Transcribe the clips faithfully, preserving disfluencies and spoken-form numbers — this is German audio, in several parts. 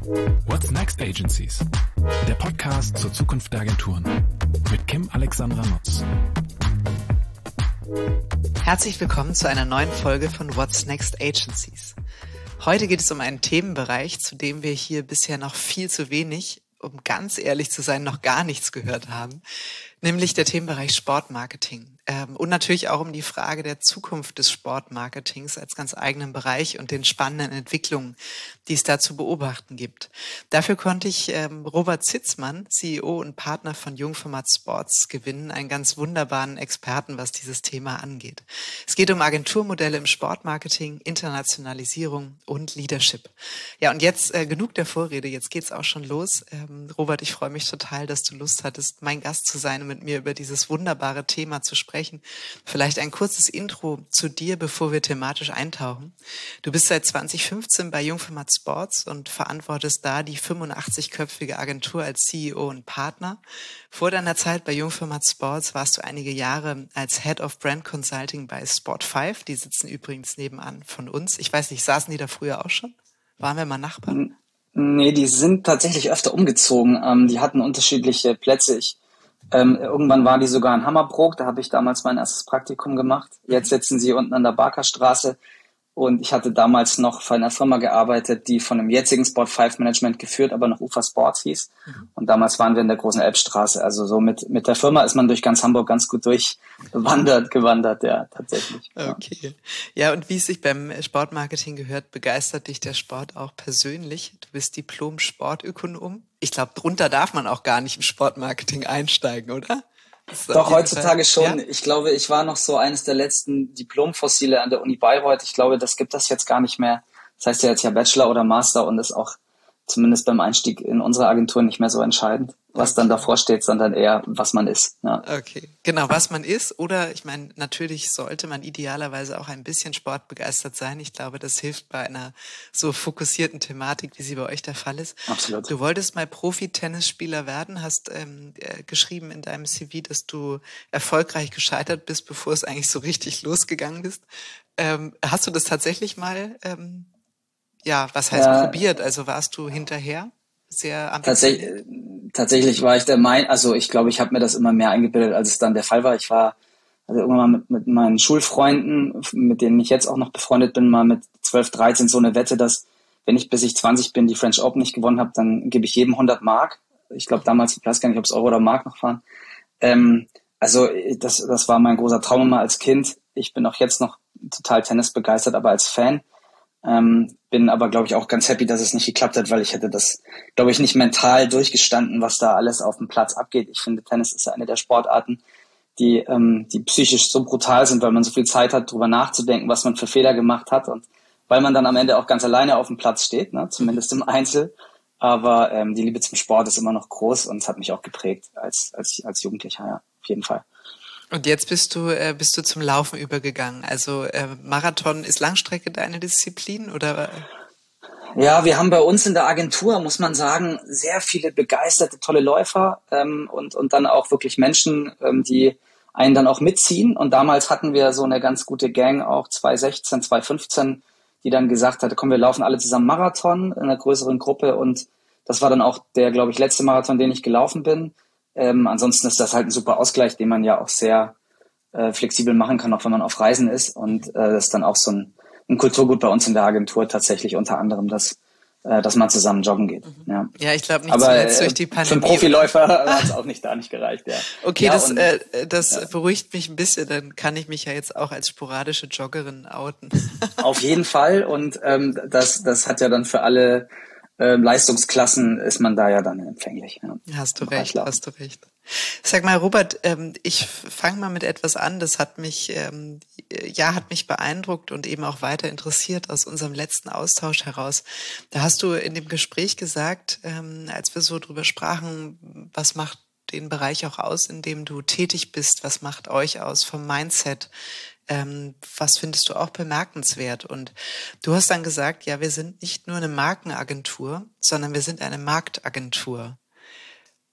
What's Next Agencies? Der Podcast zur Zukunft der Agenturen mit Kim Alexandra Nutz. Herzlich willkommen zu einer neuen Folge von What's Next Agencies. Heute geht es um einen Themenbereich, zu dem wir hier bisher noch viel zu wenig, um ganz ehrlich zu sein, noch gar nichts gehört haben, nämlich der Themenbereich Sportmarketing. Ähm, und natürlich auch um die Frage der Zukunft des Sportmarketings als ganz eigenen Bereich und den spannenden Entwicklungen, die es da zu beobachten gibt. Dafür konnte ich ähm, Robert Zitzmann, C E O und Partner von Jungformat Sports, gewinnen, einen ganz wunderbaren Experten, was dieses Thema angeht. Es geht um Agenturmodelle im Sportmarketing, Internationalisierung und Leadership. Ja, und jetzt äh, genug der Vorrede, jetzt geht's auch schon los. Ähm, Robert, ich freue mich total, dass du Lust hattest, mein Gast zu sein und mit mir über dieses wunderbare Thema zu sprechen. Vielleicht ein kurzes Intro zu dir, bevor wir thematisch eintauchen. Du bist seit zwanzig fünfzehn bei Jungformat Sports und verantwortest da die fünfundachtzig-köpfige Agentur als C E O und Partner. Vor deiner Zeit bei Jungformat Sports warst du einige Jahre als Head of Brand Consulting bei Sport fünf. Die sitzen übrigens nebenan von uns. Ich weiß nicht, saßen die da früher auch schon? Waren wir mal Nachbarn? Nee, die sind tatsächlich öfter umgezogen. Ähm, die hatten unterschiedliche Plätze. Ich Ähm, irgendwann war die sogar in Hammerbrook, da habe ich damals mein erstes Praktikum gemacht. Jetzt sitzen sie unten an der Barkerstraße und ich hatte damals noch für eine Firma gearbeitet, die von dem jetzigen Sport fünf Management geführt, aber noch Ufa Sports hieß. Mhm. Und damals waren wir in der großen Elbstraße. Also so mit mit der Firma ist man durch ganz Hamburg ganz gut durchwandert, gewandert, ja, tatsächlich. Okay. Ja, und wie es sich beim Sportmarketing gehört, begeistert dich der Sport auch persönlich. Du bist Diplom-Sportökonom. Ich glaube, drunter darf man auch gar nicht im Sportmarketing einsteigen, oder? Doch, heutzutage Fall. schon. Ja? Ich glaube, ich war noch so eines der letzten Diplomfossile an der Uni Bayreuth. Ich glaube, das gibt das jetzt gar nicht mehr. Das heißt ja jetzt ja Bachelor oder Master und ist auch zumindest beim Einstieg in unsere Agentur nicht mehr so entscheidend, was okay. dann davor steht, sondern eher, was man ist. Ja. Okay, genau, was man ist. Oder ich meine, natürlich sollte man idealerweise auch ein bisschen sportbegeistert sein. Ich glaube, das hilft bei einer so fokussierten Thematik, wie sie bei euch der Fall ist. Absolut. Du wolltest mal Profi-Tennisspieler werden, hast ähm, geschrieben in deinem C V, dass du erfolgreich gescheitert bist, bevor es eigentlich so richtig losgegangen ist. Ähm, hast du das tatsächlich mal ähm, Ja, was heißt ja, probiert? Also warst du hinterher sehr ambitioniert? Tatsächlich, tatsächlich war ich der Meinung, also ich glaube, ich habe mir das immer mehr eingebildet, als es dann der Fall war. Ich war also irgendwann mal mit, mit meinen Schulfreunden, mit denen ich jetzt auch noch befreundet bin, mal mit zwölf, dreizehn so eine Wette, dass wenn ich bis ich zwanzig bin, die French Open nicht gewonnen habe, dann gebe ich jedem hundert Mark. Ich glaube damals, ich weiß gar nicht, ob es Euro oder Mark noch waren. Ähm, also das, das war mein großer Traum immer als Kind. Ich bin auch jetzt noch total Tennis begeistert, aber als Fan. Ähm, bin aber, glaube ich, auch ganz happy, dass es nicht geklappt hat, weil ich hätte das, glaube ich, nicht mental durchgestanden, was da alles auf dem Platz abgeht. Ich finde, Tennis ist ja eine der Sportarten, die, ähm, die psychisch so brutal sind, weil man so viel Zeit hat, drüber nachzudenken, was man für Fehler gemacht hat und weil man dann am Ende auch ganz alleine auf dem Platz steht, ne, zumindest im Einzel. Aber ähm, die Liebe zum Sport ist immer noch groß und es hat mich auch geprägt als, als, als Jugendlicher, ja, auf jeden Fall. Und jetzt bist du äh, bist du zum Laufen übergegangen. Also äh, Marathon ist Langstrecke deine Disziplin oder? Ja, wir haben bei uns in der Agentur, muss man sagen, sehr viele begeisterte, tolle Läufer ähm, und und dann auch wirklich Menschen, ähm, die einen dann auch mitziehen. Und damals hatten wir so eine ganz gute Gang, auch zwanzig sechzehn, zwanzig fünfzehn, die dann gesagt hatte, komm, wir laufen alle zusammen Marathon in einer größeren Gruppe. Und das war dann auch der, glaube ich, letzte Marathon, den ich gelaufen bin. Ähm, ansonsten ist das halt ein super Ausgleich, den man ja auch sehr äh, flexibel machen kann, auch wenn man auf Reisen ist. Und äh, das ist dann auch so ein, ein Kulturgut bei uns in der Agentur tatsächlich unter anderem, dass, äh, dass man zusammen joggen geht. Mhm. Ja. ja, ich glaube nicht Aber zuletzt äh, durch die Pandemie. Für einen Profiläufer hat es auch nicht da nicht gereicht. Ja. Okay, ja, das, und, äh, das ja. beruhigt mich ein bisschen. Dann kann ich mich ja jetzt auch als sporadische Joggerin outen. Auf jeden Fall. Und ähm, das, das hat ja dann für alle Ähm, Leistungsklassen ist man da ja dann empfänglich. Ja. Hast du recht, hast du recht. Sag mal, Robert, ähm, ich fange mal mit etwas an, das hat mich, ähm, ja, hat mich beeindruckt und eben auch weiter interessiert aus unserem letzten Austausch heraus. Da hast du in dem Gespräch gesagt, ähm, als wir so drüber sprachen, was macht den Bereich auch aus, in dem du tätig bist, was macht euch aus vom Mindset, Ähm, was findest du auch bemerkenswert? Und du hast dann gesagt, ja, wir sind nicht nur eine Markenagentur, sondern wir sind eine Marktagentur.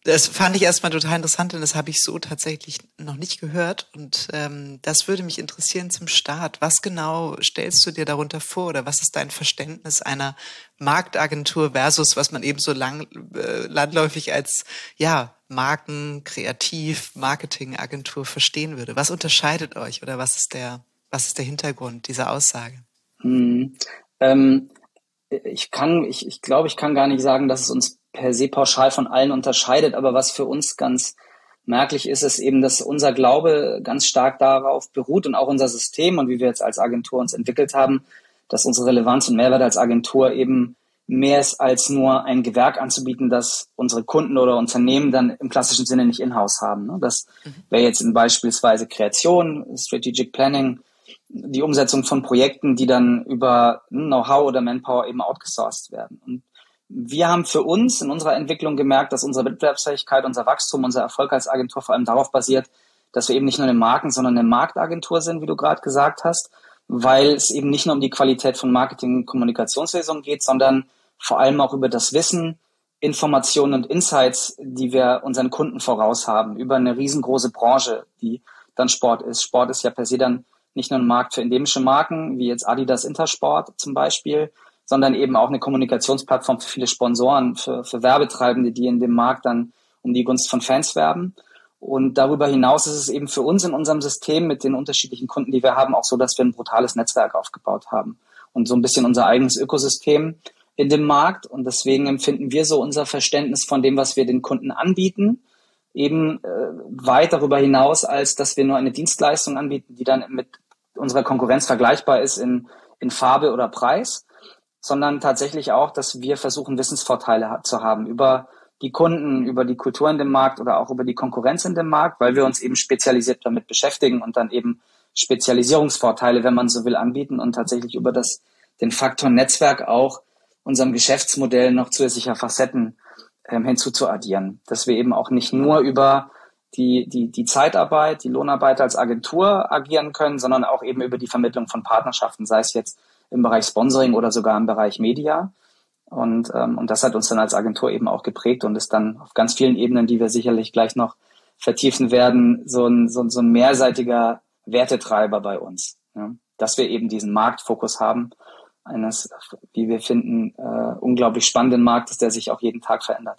Das fand ich erstmal total interessant, denn das habe ich so tatsächlich noch nicht gehört. Und ähm, das würde mich interessieren zum Start. Was genau stellst du dir darunter vor oder was ist dein Verständnis einer Marktagentur versus, was man eben so lang, äh, landläufig als ja Marken-, Kreativ-, Marketingagentur verstehen würde? Was unterscheidet euch oder was ist der, was ist der Hintergrund dieser Aussage? Hm. Ähm, ich kann, ich, ich glaube, ich kann gar nicht sagen, dass es uns per se pauschal von allen unterscheidet, aber was für uns ganz merklich ist, ist eben, dass unser Glaube ganz stark darauf beruht und auch unser System und wie wir jetzt als Agentur uns entwickelt haben, dass unsere Relevanz und Mehrwert als Agentur eben mehr ist als nur ein Gewerk anzubieten, das unsere Kunden oder Unternehmen dann im klassischen Sinne nicht in-house haben. Das wäre jetzt in beispielsweise Kreation, Strategic Planning, die Umsetzung von Projekten, die dann über Know-how oder Manpower eben outgesourced werden. Und wir haben für uns in unserer Entwicklung gemerkt, dass unsere Wettbewerbsfähigkeit, unser Wachstum, unser Erfolg als Agentur vor allem darauf basiert, dass wir eben nicht nur eine Marken-, sondern eine Marktagentur sind, wie du gerade gesagt hast, weil es eben nicht nur um die Qualität von Marketing- und Kommunikationslösungen geht, sondern vor allem auch über das Wissen, Informationen und Insights, die wir unseren Kunden voraus haben, über eine riesengroße Branche, die dann Sport ist. Sport ist ja per se dann nicht nur ein Markt für endemische Marken, wie jetzt Adidas Intersport zum Beispiel, sondern eben auch eine Kommunikationsplattform für viele Sponsoren, für, für Werbetreibende, die in dem Markt dann um die Gunst von Fans werben. Und darüber hinaus ist es eben für uns in unserem System mit den unterschiedlichen Kunden, die wir haben, auch so, dass wir ein brutales Netzwerk aufgebaut haben und so ein bisschen unser eigenes Ökosystem in dem Markt. Und deswegen empfinden wir so unser Verständnis von dem, was wir den Kunden anbieten, eben äh, weit darüber hinaus, als dass wir nur eine Dienstleistung anbieten, die dann mit unserer Konkurrenz vergleichbar ist in, in Farbe oder Preis, sondern tatsächlich auch, dass wir versuchen, Wissensvorteile zu haben über die Kunden, über die Kultur in dem Markt oder auch über die Konkurrenz in dem Markt, weil wir uns eben spezialisiert damit beschäftigen und dann eben Spezialisierungsvorteile, wenn man so will, anbieten und tatsächlich über das, den Faktor Netzwerk auch unserem Geschäftsmodell noch zusätzliche Facetten ähm, hinzuzuaddieren. Dass wir eben auch nicht nur über die, die, die Zeitarbeit, die Lohnarbeit als Agentur agieren können, sondern auch eben über die Vermittlung von Partnerschaften, sei es jetzt im Bereich Sponsoring oder sogar im Bereich Media. Und, ähm, und das hat uns dann als Agentur eben auch geprägt und ist dann auf ganz vielen Ebenen, die wir sicherlich gleich noch vertiefen werden, so ein, so, so ein mehrseitiger Wertetreiber bei uns. Ja? Dass wir eben diesen Marktfokus haben, eines, wie wir finden, äh, unglaublich spannenden Marktes, der sich auch jeden Tag verändert.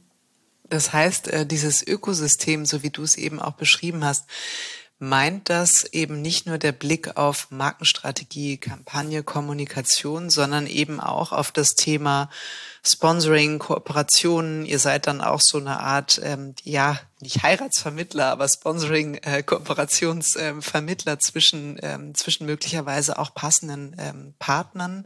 Das heißt, äh, dieses Ökosystem, so wie du es eben auch beschrieben hast, meint das eben nicht nur der Blick auf Markenstrategie, Kampagne, Kommunikation, sondern eben auch auf das Thema Sponsoring, Kooperationen. Ihr seid dann auch so eine Art, ähm, ja, nicht Heiratsvermittler, aber Sponsoring, äh, Kooperationsvermittler ähm, zwischen, ähm, zwischen möglicherweise auch passenden ähm, Partnern.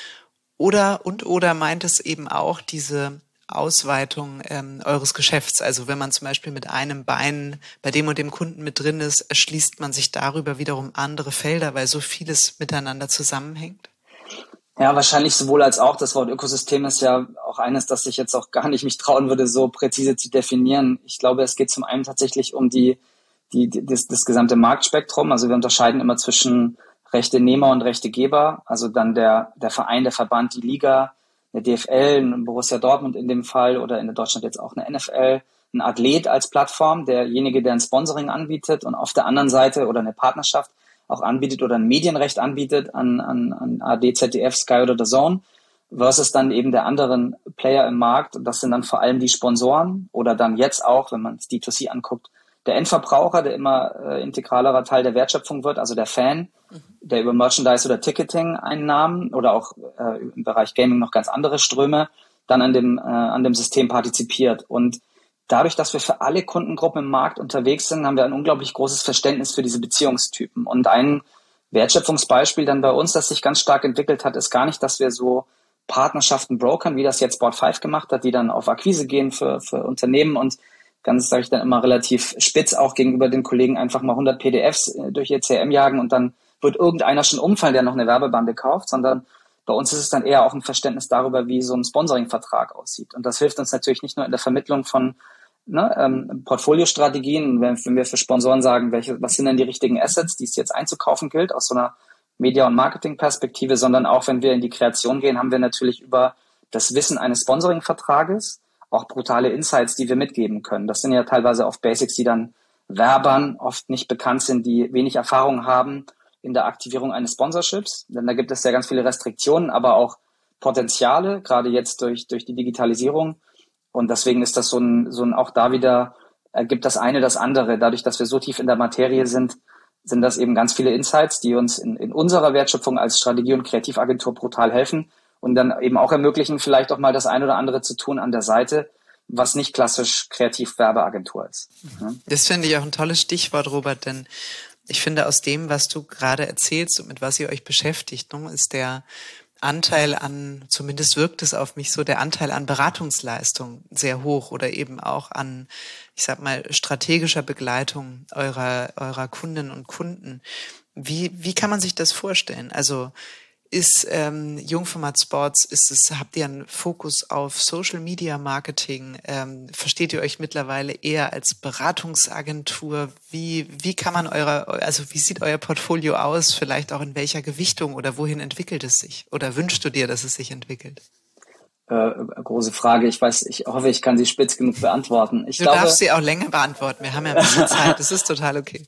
Oder, und, oder meint es eben auch diese Ausweitung ähm, eures Geschäfts. Also wenn man zum Beispiel mit einem Bein bei dem und dem Kunden mit drin ist, erschließt man sich darüber wiederum andere Felder, weil so vieles miteinander zusammenhängt? Ja, wahrscheinlich sowohl als auch. Das Wort Ökosystem ist ja auch eines, das ich jetzt auch gar nicht mich trauen würde, so präzise zu definieren. Ich glaube, es geht zum einen tatsächlich um die, die, die das, das gesamte Marktspektrum. Also wir unterscheiden immer zwischen Rechtenehmer und Rechtegeber. Also dann der, der Verein, der Verband, die Liga, eine D F L, ein Borussia Dortmund in dem Fall oder in Deutschland jetzt auch eine N F L, ein Athlet als Plattform, derjenige, der ein Sponsoring anbietet und auf der anderen Seite oder eine Partnerschaft auch anbietet oder ein Medienrecht anbietet an, an, an A R D, Z D F, Sky oder The Zone versus dann eben der anderen Player im Markt. Und das sind dann vor allem die Sponsoren oder dann jetzt auch, wenn man es D zwei C anguckt, der Endverbraucher, der immer äh, integralerer Teil der Wertschöpfung wird, also der Fan, der über Merchandise oder Ticketing-Einnahmen oder auch äh, im Bereich Gaming noch ganz andere Ströme dann an dem, äh, an dem System partizipiert. Und dadurch, dass wir für alle Kundengruppen im Markt unterwegs sind, haben wir ein unglaublich großes Verständnis für diese Beziehungstypen. Und ein Wertschöpfungsbeispiel dann bei uns, das sich ganz stark entwickelt hat, ist gar nicht, dass wir so Partnerschaften brokern, wie das jetzt Sport fünf gemacht hat, die dann auf Akquise gehen für, für Unternehmen und ganz, sage ich dann immer relativ spitz auch gegenüber den Kollegen einfach mal hundert P D Fs durch ihr C R M jagen und dann wird irgendeiner schon umfallen, der noch eine Werbebande kauft, sondern bei uns ist es dann eher auch ein Verständnis darüber, wie so ein Sponsoring-Vertrag aussieht. Und das hilft uns natürlich nicht nur in der Vermittlung von ne, ähm, Portfoliostrategien, wenn, wenn wir für Sponsoren sagen, welche, was sind denn die richtigen Assets, die es jetzt einzukaufen gilt, aus so einer Media- und Marketing-Perspektive, sondern auch wenn wir in die Kreation gehen, haben wir natürlich über das Wissen eines Sponsoring-Vertrages auch brutale Insights, die wir mitgeben können. Das sind ja teilweise oft Basics, die dann Werbern oft nicht bekannt sind, die wenig Erfahrung haben in der Aktivierung eines Sponsorships. Denn da gibt es ja ganz viele Restriktionen, aber auch Potenziale, gerade jetzt durch, durch die Digitalisierung. Und deswegen ist das so ein, so ein, auch da wieder ergibt das eine das andere. Dadurch, dass wir so tief in der Materie sind, sind das eben ganz viele Insights, die uns in, in unserer Wertschöpfung als Strategie- und Kreativagentur brutal helfen und dann eben auch ermöglichen, vielleicht auch mal das ein oder andere zu tun an der Seite, was nicht klassisch Kreativ-Werbeagentur ist. Ja. Das finde ich auch ein tolles Stichwort, Robert, denn ich finde, aus dem, was du gerade erzählst und mit was ihr euch beschäftigt, ist der Anteil an, zumindest wirkt es auf mich so, der Anteil an Beratungsleistung sehr hoch oder eben auch an, ich sag mal, strategischer Begleitung eurer, eurer Kundinnen und Kunden. Wie, wie kann man sich das vorstellen? Also ist ähm, Jungformat Sports, ist es, habt ihr einen Fokus auf Social Media Marketing? Ähm, versteht ihr euch mittlerweile eher als Beratungsagentur? Wie, wie kann man eure, also wie sieht euer Portfolio aus? Vielleicht auch in welcher Gewichtung oder wohin entwickelt es sich? Oder wünschst du dir, dass es sich entwickelt? Äh, große Frage. Ich weiß, ich hoffe, ich kann sie spitz genug beantworten. Ich du glaube, darfst sie auch länger beantworten. Wir haben ja ein bisschen Zeit. Das ist total okay.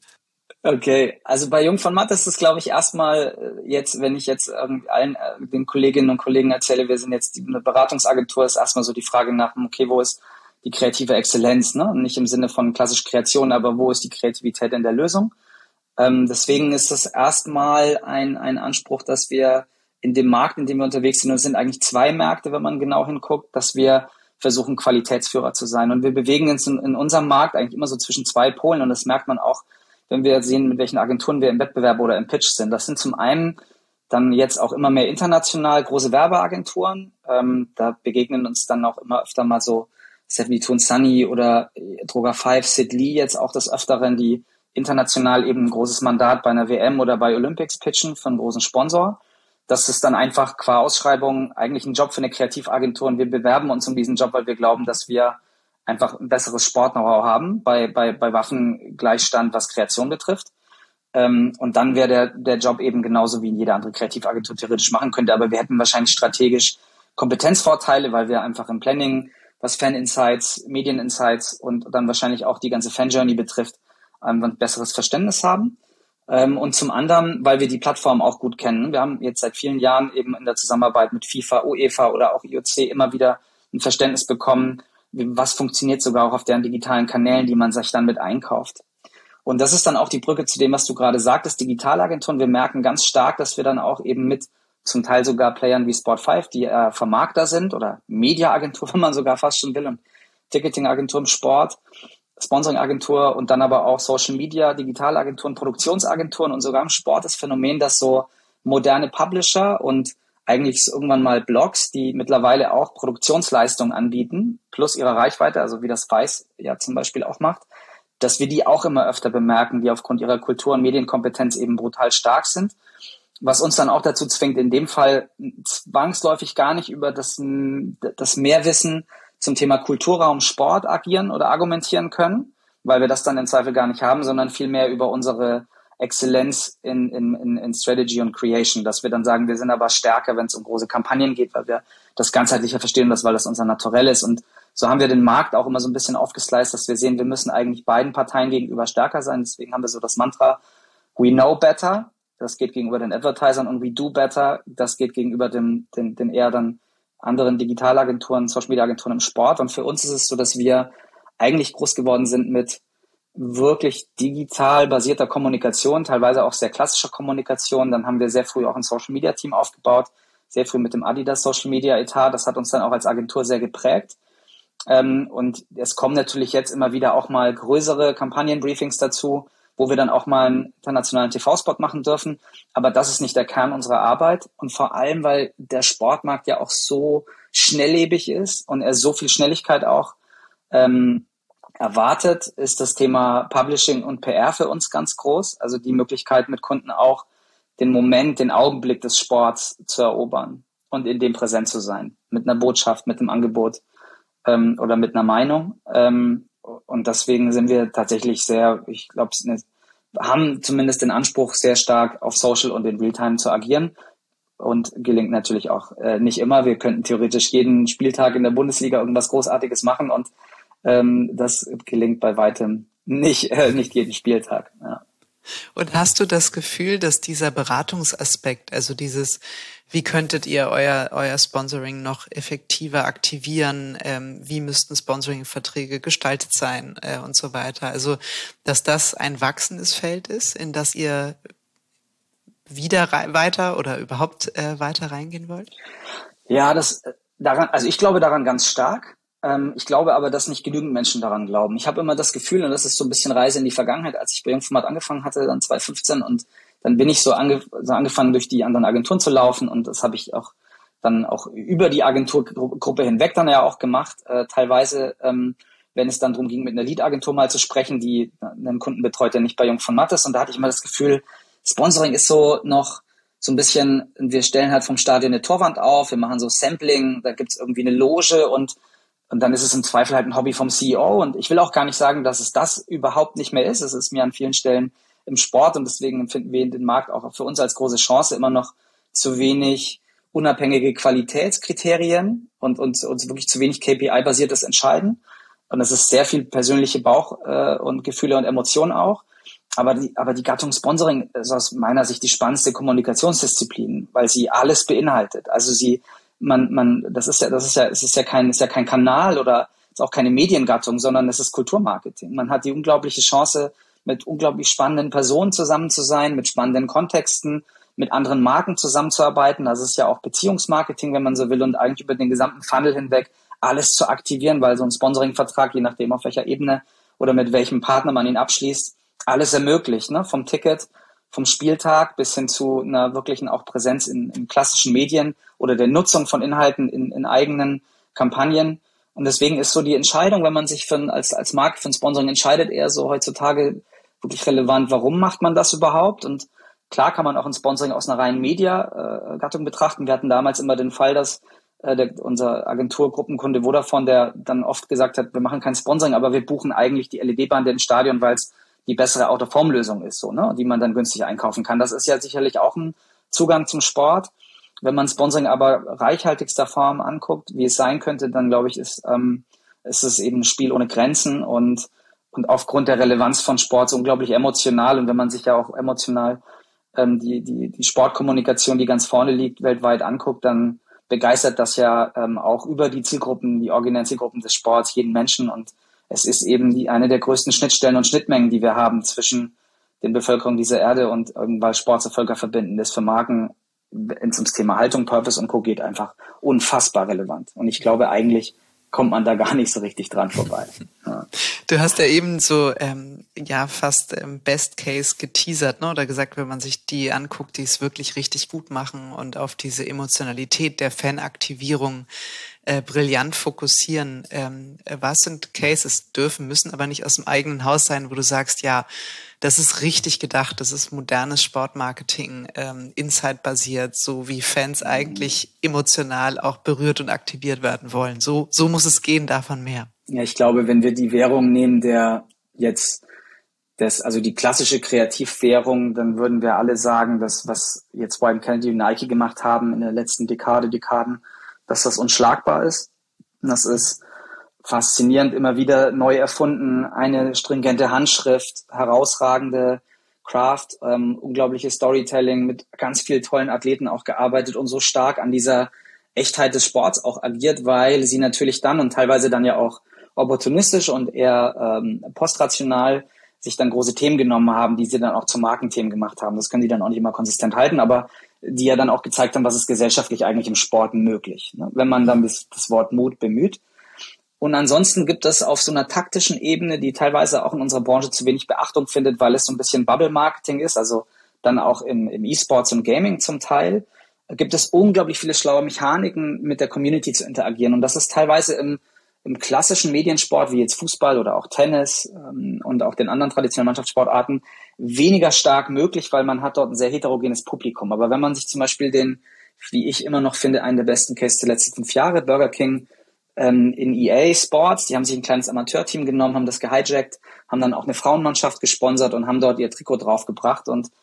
Okay, also bei Jungformat ist es, glaube ich, erstmal jetzt, wenn ich jetzt ähm, allen äh, den Kolleginnen und Kollegen erzähle, wir sind jetzt eine Beratungsagentur, ist erstmal so die Frage nach, okay, wo ist die kreative Exzellenz, ne? Nicht im Sinne von klassisch Kreation, aber wo ist die Kreativität in der Lösung? Ähm, deswegen ist das erstmal ein, ein Anspruch, dass wir in dem Markt, in dem wir unterwegs sind, und es sind eigentlich zwei Märkte, wenn man genau hinguckt, dass wir versuchen, Qualitätsführer zu sein. Und wir bewegen uns in, in unserem Markt eigentlich immer so zwischen zwei Polen und das merkt man auch, wenn wir sehen, mit welchen Agenturen wir im Wettbewerb oder im Pitch sind. Das sind zum einen dann jetzt auch immer mehr international große Werbeagenturen. Ähm, da begegnen uns dann auch immer öfter mal so seventy-two and Sunny oder Droga fünf, Sid Lee jetzt auch des Öfteren, die international eben ein großes Mandat bei einer W M oder bei Olympics pitchen für einen großen Sponsor. Das ist dann einfach qua Ausschreibung eigentlich ein Job für eine Kreativagentur und wir bewerben uns um diesen Job, weil wir glauben, dass wir einfach ein besseres Sport-Know-how haben bei, bei, bei Waffengleichstand, was Kreation betrifft. Ähm, und dann wäre der, der Job eben genauso wie in jeder andere Kreativagentur theoretisch machen könnte. Aber wir hätten wahrscheinlich strategisch Kompetenzvorteile, weil wir einfach im Planning, was Fan-Insights, Medien-Insights und dann wahrscheinlich auch die ganze Fan-Journey betrifft, ähm, ein besseres Verständnis haben. Ähm, und zum anderen, weil wir die Plattform auch gut kennen. Wir haben jetzt seit vielen Jahren eben in der Zusammenarbeit mit FIFA, UEFA oder auch I O C immer wieder ein Verständnis bekommen, was funktioniert sogar auch auf deren digitalen Kanälen, die man sich dann mit einkauft. Und das ist dann auch die Brücke zu dem, was du gerade sagtest, Digitalagenturen. Wir merken ganz stark, dass wir dann auch eben mit zum Teil sogar Playern wie Sport fünf, die äh, Vermarkter sind oder Mediaagentur, wenn man sogar fast schon will, und Ticketingagentur im Sport, Sponsoringagentur und dann aber auch Social Media, Digitalagenturen, Produktionsagenturen und sogar im Sport das Phänomen, dass so moderne Publisher und eigentlich so irgendwann mal Blogs, die mittlerweile auch Produktionsleistungen anbieten, plus ihre Reichweite, also wie das Weiß ja zum Beispiel auch macht, dass wir die auch immer öfter bemerken, die aufgrund ihrer Kultur- und Medienkompetenz eben brutal stark sind, was uns dann auch dazu zwingt, in dem Fall zwangsläufig gar nicht über das, das Mehrwissen zum Thema Kulturraum Sport agieren oder argumentieren können, weil wir das dann im Zweifel gar nicht haben, sondern vielmehr über unsere Exzellenz in, in, in Strategy und Creation, dass wir dann sagen, wir sind aber stärker, wenn es um große Kampagnen geht, weil wir das ganzheitlicher verstehen, das, weil das unser Naturell ist. Und so haben wir den Markt auch immer so ein bisschen aufgesliced, dass wir sehen, wir müssen eigentlich beiden Parteien gegenüber stärker sein. Deswegen haben wir so das Mantra, we know better, das geht gegenüber den Advertisern, und we do better, das geht gegenüber dem, den, den eher dann anderen Digitalagenturen, Social Media Agenturen im Sport. Und für uns ist es so, dass wir eigentlich groß geworden sind mit wirklich digital basierter Kommunikation, teilweise auch sehr klassischer Kommunikation. Dann haben wir sehr früh auch ein Social Media Team aufgebaut, sehr früh mit dem Adidas Social Media Etat. Das hat uns dann auch als Agentur sehr geprägt. Ähm, und es kommen natürlich jetzt immer wieder auch mal größere Kampagnenbriefings dazu, wo wir dann auch mal einen internationalen T V-Spot machen dürfen. Aber das ist nicht der Kern unserer Arbeit. Und vor allem, weil der Sportmarkt ja auch so schnelllebig ist und er so viel Schnelligkeit auch ähm, erwartet, ist das Thema Publishing und P R für uns ganz groß. Also die Möglichkeit, mit Kunden auch den Moment, den Augenblick des Sports zu erobern und in dem präsent zu sein. Mit einer Botschaft, mit einem Angebot ähm, oder mit einer Meinung. Ähm, und deswegen sind wir tatsächlich sehr, ich glaube, haben zumindest den Anspruch, sehr stark auf Social und in Realtime zu agieren. und gelingt natürlich auch äh, nicht immer. Wir könnten theoretisch jeden Spieltag in der Bundesliga irgendwas Großartiges machen und ähm, das gelingt bei weitem nicht, äh, nicht jeden Spieltag. Ja. Und hast du das Gefühl, dass dieser Beratungsaspekt, also dieses, wie könntet ihr euer euer Sponsoring noch effektiver aktivieren, ähm, wie müssten Sponsoring-Verträge gestaltet sein äh, und so weiter, also dass das ein wachsendes Feld ist, in das ihr wieder rei- weiter oder überhaupt äh, weiter reingehen wollt? Ja, das daran, also ich glaube daran ganz stark. Ähm, ich glaube aber, dass nicht genügend Menschen daran glauben. Ich habe immer das Gefühl, und das ist so ein bisschen Reise in die Vergangenheit, als ich bei Jungformat angefangen hatte, dann zwanzig fünfzehn, und dann bin ich so, ange, so angefangen, durch die anderen Agenturen zu laufen, und das habe ich auch dann auch über die Agenturgruppe hinweg dann ja auch gemacht, äh, teilweise, ähm, wenn es dann darum ging, mit einer Lead-Agentur mal zu sprechen, die einen Kunden betreut, der nicht bei Jungformat ist, und da hatte ich immer das Gefühl, Sponsoring ist so noch so ein bisschen, wir stellen halt vom Stadion eine Torwand auf, wir machen so Sampling, da gibt's irgendwie eine Loge, und Und dann ist es im Zweifel halt ein Hobby vom C E O. Und ich will auch gar nicht sagen, dass es das überhaupt nicht mehr ist. Es ist mir an vielen Stellen im Sport, und deswegen empfinden wir den Markt auch für uns als große Chance, immer noch zu wenig unabhängige Qualitätskriterien und uns und wirklich zu wenig K P I-basiertes Entscheiden. Und es ist sehr viel persönliche Bauch- äh, und Gefühle und Emotionen auch. Aber die, aber die Gattung Sponsoring ist aus meiner Sicht die spannendste Kommunikationsdisziplin, weil sie alles beinhaltet. Also sie Man, man, das ist ja, das ist ja, es ist ja kein, ist ja kein Kanal oder ist auch keine Mediengattung, sondern es ist Kulturmarketing. Man hat die unglaubliche Chance, mit unglaublich spannenden Personen zusammen zu sein, mit spannenden Kontexten, mit anderen Marken zusammenzuarbeiten. Das ist ja auch Beziehungsmarketing, wenn man so will, und eigentlich über den gesamten Funnel hinweg alles zu aktivieren, weil so ein Sponsoring-Vertrag, je nachdem auf welcher Ebene oder mit welchem Partner man ihn abschließt, alles ermöglicht, ne? Vom Ticket, vom Spieltag bis hin zu einer wirklichen auch Präsenz in, in klassischen Medien oder der Nutzung von Inhalten in, in eigenen Kampagnen. Und deswegen ist so die Entscheidung, wenn man sich für, als, als Marke für ein Sponsoring entscheidet, eher so heutzutage wirklich relevant, warum macht man das überhaupt? Und klar kann man auch ein Sponsoring aus einer reinen Media-Gattung äh, betrachten. Wir hatten damals immer den Fall, dass äh, der, unser Agenturgruppenkunde Vodafone, der dann oft gesagt hat, wir machen kein Sponsoring, aber wir buchen eigentlich die L E D-Bande im Stadion, weil es die bessere Out-of-Form-Lösung ist, so, ne, die man dann günstig einkaufen kann. Das ist ja sicherlich auch ein Zugang zum Sport. Wenn man Sponsoring aber reichhaltigster Form anguckt, wie es sein könnte, dann glaube ich, ist, ähm, ist es eben ein Spiel ohne Grenzen und, und aufgrund der Relevanz von Sport so unglaublich emotional. Und wenn man sich ja auch emotional ähm, die, die, die Sportkommunikation, die ganz vorne liegt, weltweit anguckt, dann begeistert das ja ähm, auch über die Zielgruppen, die originären Zielgruppen des Sports, jeden Menschen. Und es ist eben die, eine der größten Schnittstellen und Schnittmengen, die wir haben zwischen den Bevölkerungen dieser Erde, und weil Sport zu Völker verbinden ist für Marken, wenn es ums Thema Haltung, Purpose und Co. geht, einfach unfassbar relevant. Und ich glaube, eigentlich kommt man da gar nicht so richtig dran vorbei. Ja. Du hast ja eben so ähm, ja fast ähm, Best Case geteasert, ne? Oder gesagt, wenn man sich die anguckt, die es wirklich richtig gut machen und auf diese Emotionalität der Fanaktivierung äh, brillant fokussieren. Ähm, was sind Cases, dürfen, müssen aber nicht aus dem eigenen Haus sein, wo du sagst, ja, das ist richtig gedacht, das ist modernes Sportmarketing, ähm, Insight-basiert, so wie Fans eigentlich emotional auch berührt und aktiviert werden wollen. So, so muss es gehen, davon mehr. Ja, ich glaube, wenn wir die Währung nehmen, der jetzt das, also die klassische Kreativwährung, dann würden wir alle sagen, dass was jetzt Wieden Kennedy und Nike gemacht haben in der letzten Dekade, Dekaden, dass das unschlagbar ist. Das ist faszinierend, immer wieder neu erfunden, eine stringente Handschrift, herausragende Craft, ähm, unglaubliches Storytelling, mit ganz vielen tollen Athleten auch gearbeitet und so stark an dieser Echtheit des Sports auch agiert, weil sie natürlich dann und teilweise dann ja auch opportunistisch und eher ähm, postrational sich dann große Themen genommen haben, die sie dann auch zu Markenthemen gemacht haben. Das können die dann auch nicht immer konsistent halten, aber die ja dann auch gezeigt haben, was ist gesellschaftlich eigentlich im Sport möglich, ne? Wenn man dann das, das Wort Mut bemüht. Und ansonsten gibt es auf so einer taktischen Ebene, die teilweise auch in unserer Branche zu wenig Beachtung findet, weil es so ein bisschen Bubble-Marketing ist, also dann auch im, im E-Sports und Gaming zum Teil, gibt es unglaublich viele schlaue Mechaniken, mit der Community zu interagieren. Und das ist teilweise im, im klassischen Mediensport, wie jetzt Fußball oder auch Tennis ähm, und auch den anderen traditionellen Mannschaftssportarten, weniger stark möglich, weil man hat dort ein sehr heterogenes Publikum. Aber wenn man sich zum Beispiel den, wie ich immer noch finde, einen der besten Cases der letzten fünf Jahre, Burger King, in E A Sports, die haben sich ein kleines Amateurteam genommen, haben das gehijackt, haben dann auch eine Frauenmannschaft gesponsert und haben dort ihr Trikot draufgebracht. Und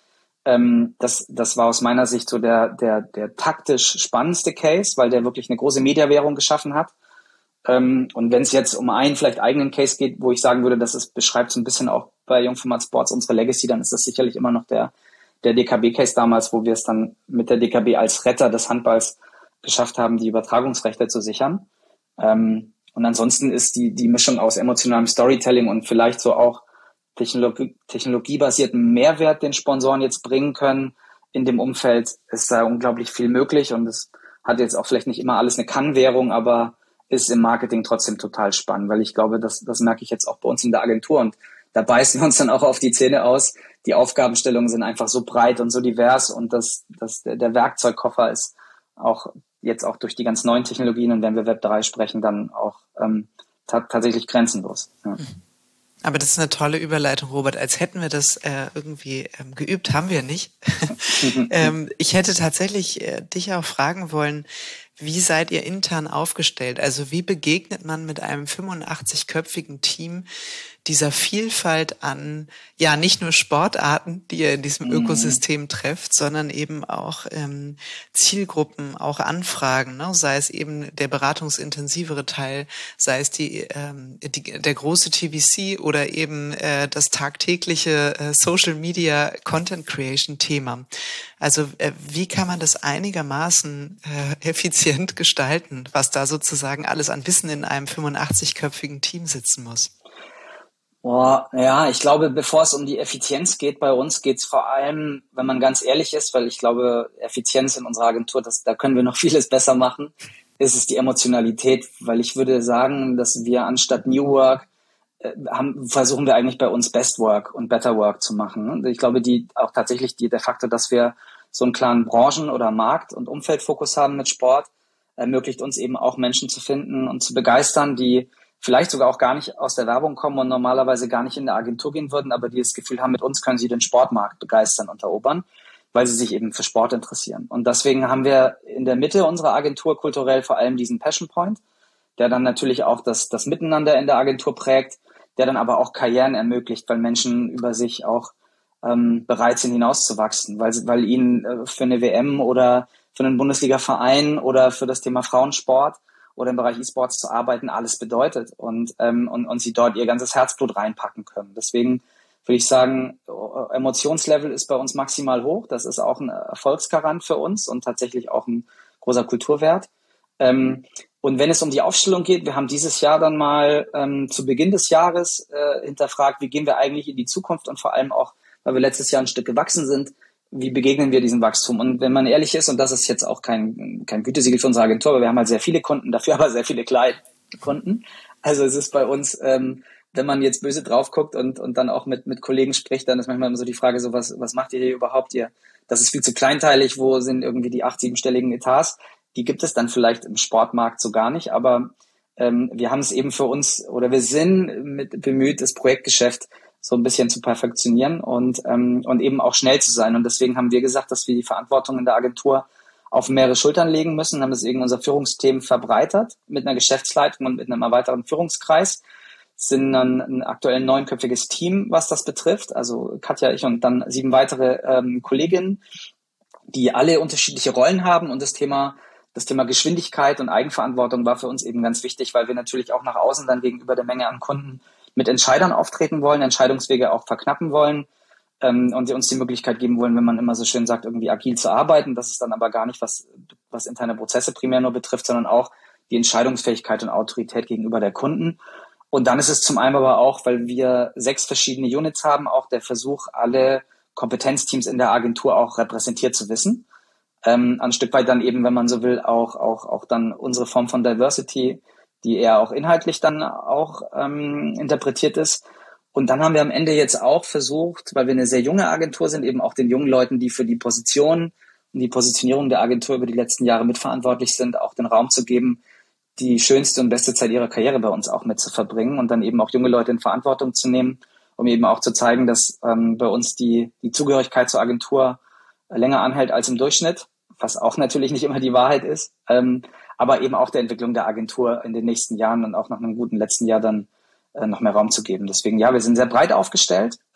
Ähm, das, das war aus meiner Sicht so der, der, der taktisch spannendste Case, weil der wirklich eine große Mediawährung geschaffen hat. Ähm, und wenn es jetzt um einen vielleicht eigenen Case geht, wo ich sagen würde, das ist, beschreibt so ein bisschen auch bei Jungformat Sports unsere Legacy, dann ist das sicherlich immer noch der, der D K B-Case damals, wo wir es dann mit der D K B als Retter des Handballs geschafft haben, die Übertragungsrechte zu sichern. Ähm, und ansonsten ist die, die Mischung aus emotionalem Storytelling und vielleicht so auch Technologie, technologiebasierten Mehrwert, den Sponsoren jetzt bringen können in dem Umfeld, ist da unglaublich viel möglich und es hat jetzt auch vielleicht nicht immer alles eine Kann-Währung, aber ist im Marketing trotzdem total spannend, weil ich glaube, das, das merke ich jetzt auch bei uns in der Agentur und da beißen wir uns dann auch auf die Zähne aus. Die Aufgabenstellungen sind einfach so breit und so divers und das, das, der, der Werkzeugkoffer ist auch jetzt auch durch die ganz neuen Technologien und wenn wir Web drei sprechen, dann auch ähm, t- tatsächlich grenzenlos. Ja. Aber das ist eine tolle Überleitung, Robert. Als hätten wir das äh, irgendwie ähm, geübt, haben wir nicht. ähm, ich hätte tatsächlich äh, dich auch fragen wollen, wie seid ihr intern aufgestellt? Also wie begegnet man mit einem fünfundachtzig-köpfigen Team dieser Vielfalt an, ja, nicht nur Sportarten, die ihr in diesem mhm. Ökosystem trefft, sondern eben auch ähm, Zielgruppen, auch Anfragen, ne? Sei es eben der beratungsintensivere Teil, sei es die, ähm, die der große T V C oder eben äh, das tagtägliche äh, Social Media Content Creation Thema. Also äh, wie kann man das einigermaßen äh, effizient gestalten, was da sozusagen alles an Wissen in einem fünfundachtzig-köpfigen Team sitzen muss? Boah, ja, ich glaube, bevor es um die Effizienz geht, bei uns geht es vor allem, wenn man ganz ehrlich ist, weil ich glaube, Effizienz in unserer Agentur, das, da können wir noch vieles besser machen, ist es die Emotionalität, weil ich würde sagen, dass wir anstatt New Work äh, haben, versuchen wir eigentlich bei uns Best Work und Better Work zu machen. Und ich glaube, die auch tatsächlich die, der Faktor, dass wir so einen klaren Branchen- oder Markt- und Umfeldfokus haben mit Sport, ermöglicht uns eben auch Menschen zu finden und zu begeistern, die vielleicht sogar auch gar nicht aus der Werbung kommen und normalerweise gar nicht in der Agentur gehen würden, aber die das Gefühl haben, mit uns können sie den Sportmarkt begeistern und erobern, weil sie sich eben für Sport interessieren. Und deswegen haben wir in der Mitte unserer Agentur kulturell vor allem diesen Passion Point, der dann natürlich auch das, das Miteinander in der Agentur prägt, der dann aber auch Karrieren ermöglicht, weil Menschen über sich auch ähm, bereit sind, hinauszuwachsen, weil, weil ihnen äh, für eine W M oder für einen Bundesliga-Verein oder für das Thema Frauensport oder im Bereich E-Sports zu arbeiten, alles bedeutet und, ähm, und, und sie dort ihr ganzes Herzblut reinpacken können. Deswegen würde ich sagen, Emotionslevel ist bei uns maximal hoch. Das ist auch ein Erfolgsgarant für uns und tatsächlich auch ein großer Kulturwert. Ähm, und wenn es um die Aufstellung geht, wir haben dieses Jahr dann mal ähm, zu Beginn des Jahres äh, hinterfragt, wie gehen wir eigentlich in die Zukunft und vor allem auch, weil wir letztes Jahr ein Stück gewachsen sind, wie begegnen wir diesem Wachstum? Und wenn man ehrlich ist, und das ist jetzt auch kein, kein Gütesiegel für unsere Agentur, aber wir haben halt sehr viele Kunden, dafür aber sehr viele kleine Kunden. Also es ist bei uns, ähm, wenn man jetzt böse drauf guckt und, und dann auch mit, mit Kollegen spricht, dann ist manchmal immer so die Frage, so was, was macht ihr hier überhaupt? Ihr, das ist viel zu kleinteilig, wo sind irgendwie die acht, siebenstelligen Etats? Die gibt es dann vielleicht im Sportmarkt so gar nicht, aber ähm, wir haben es eben für uns, oder wir sind mit bemüht, das Projektgeschäft so ein bisschen zu perfektionieren und ähm, und eben auch schnell zu sein. Und deswegen haben wir gesagt, dass wir die Verantwortung in der Agentur auf mehrere Schultern legen müssen, haben deswegen unser Führungsteam verbreitert mit einer Geschäftsleitung und mit einem erweiterten Führungskreis. Sind dann ein aktuell neunköpfiges Team, was das betrifft. Also Katja, ich und dann sieben weitere ähm, Kolleginnen, die alle unterschiedliche Rollen haben. Und das Thema das Thema Geschwindigkeit und Eigenverantwortung war für uns eben ganz wichtig, weil wir natürlich auch nach außen dann gegenüber der Menge an Kunden mit Entscheidern auftreten wollen, Entscheidungswege auch verknappen wollen ähm, und sie uns die Möglichkeit geben wollen, wenn man immer so schön sagt, irgendwie agil zu arbeiten. Das ist dann aber gar nicht, was, was interne Prozesse primär nur betrifft, sondern auch die Entscheidungsfähigkeit und Autorität gegenüber der Kunden. Und dann ist es zum einen aber auch, weil wir sechs verschiedene Units haben, auch der Versuch, alle Kompetenzteams in der Agentur auch repräsentiert zu wissen. Ähm, ein Stück weit dann eben, wenn man so will, auch, auch, auch dann unsere Form von Diversity, die eher auch inhaltlich dann auch ähm, interpretiert ist. Und dann haben wir am Ende jetzt auch versucht, weil wir eine sehr junge Agentur sind, eben auch den jungen Leuten, die für die Position und die Positionierung der Agentur über die letzten Jahre mitverantwortlich sind, auch den Raum zu geben, die schönste und beste Zeit ihrer Karriere bei uns auch mit zu verbringen und dann eben auch junge Leute in Verantwortung zu nehmen, um eben auch zu zeigen, dass ähm, bei uns die, die Zugehörigkeit zur Agentur länger anhält als im Durchschnitt, was auch natürlich nicht immer die Wahrheit ist. Ähm, aber eben auch der Entwicklung der Agentur in den nächsten Jahren und auch nach einem guten letzten Jahr dann äh, noch mehr Raum zu geben. Deswegen, ja, wir sind sehr breit aufgestellt,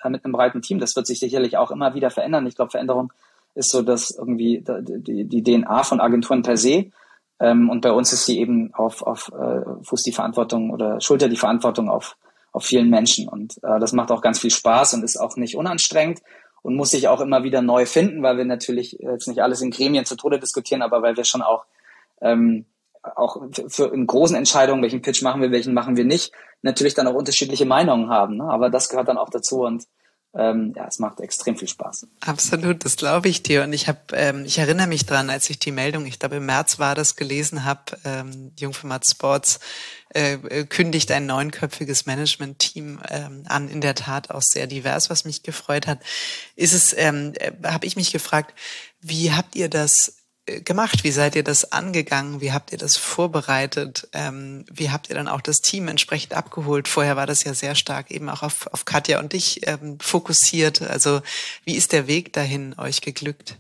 äh, mit einem breiten Team. Das wird sich sicherlich auch immer wieder verändern. Ich glaube, Veränderung ist so dass irgendwie die, die D N A von Agenturen per se. Ähm, und bei uns ist sie eben auf, auf äh, Fuß die Verantwortung oder Schulter die Verantwortung auf, auf vielen Menschen. Und äh, das macht auch ganz viel Spaß und ist auch nicht unanstrengend und muss sich auch immer wieder neu finden, weil wir natürlich jetzt nicht alles in Gremien zu Tode diskutieren, aber weil wir schon auch ähm, auch für in großen Entscheidungen, welchen Pitch machen wir, welchen machen wir nicht, natürlich dann auch unterschiedliche Meinungen haben. Ne? Aber das gehört dann auch dazu und ähm, ja, es macht extrem viel Spaß. Absolut, das glaube ich dir. Und ich habe, ähm, ich erinnere mich dran, als ich die Meldung, ich glaube im März war das, gelesen habe, ähm, Jungformat Sports äh, kündigt ein neunköpfiges Management-Team ähm, an, in der Tat auch sehr divers, was mich gefreut hat. Ist es, ähm, äh, habe ich mich gefragt, wie habt ihr das gemacht? Wie seid ihr das angegangen? Wie habt ihr das vorbereitet? Ähm, wie habt ihr dann auch das Team entsprechend abgeholt? Vorher war das ja sehr stark eben auch auf, auf Katja und dich ähm, fokussiert. Also wie ist der Weg dahin euch geglückt?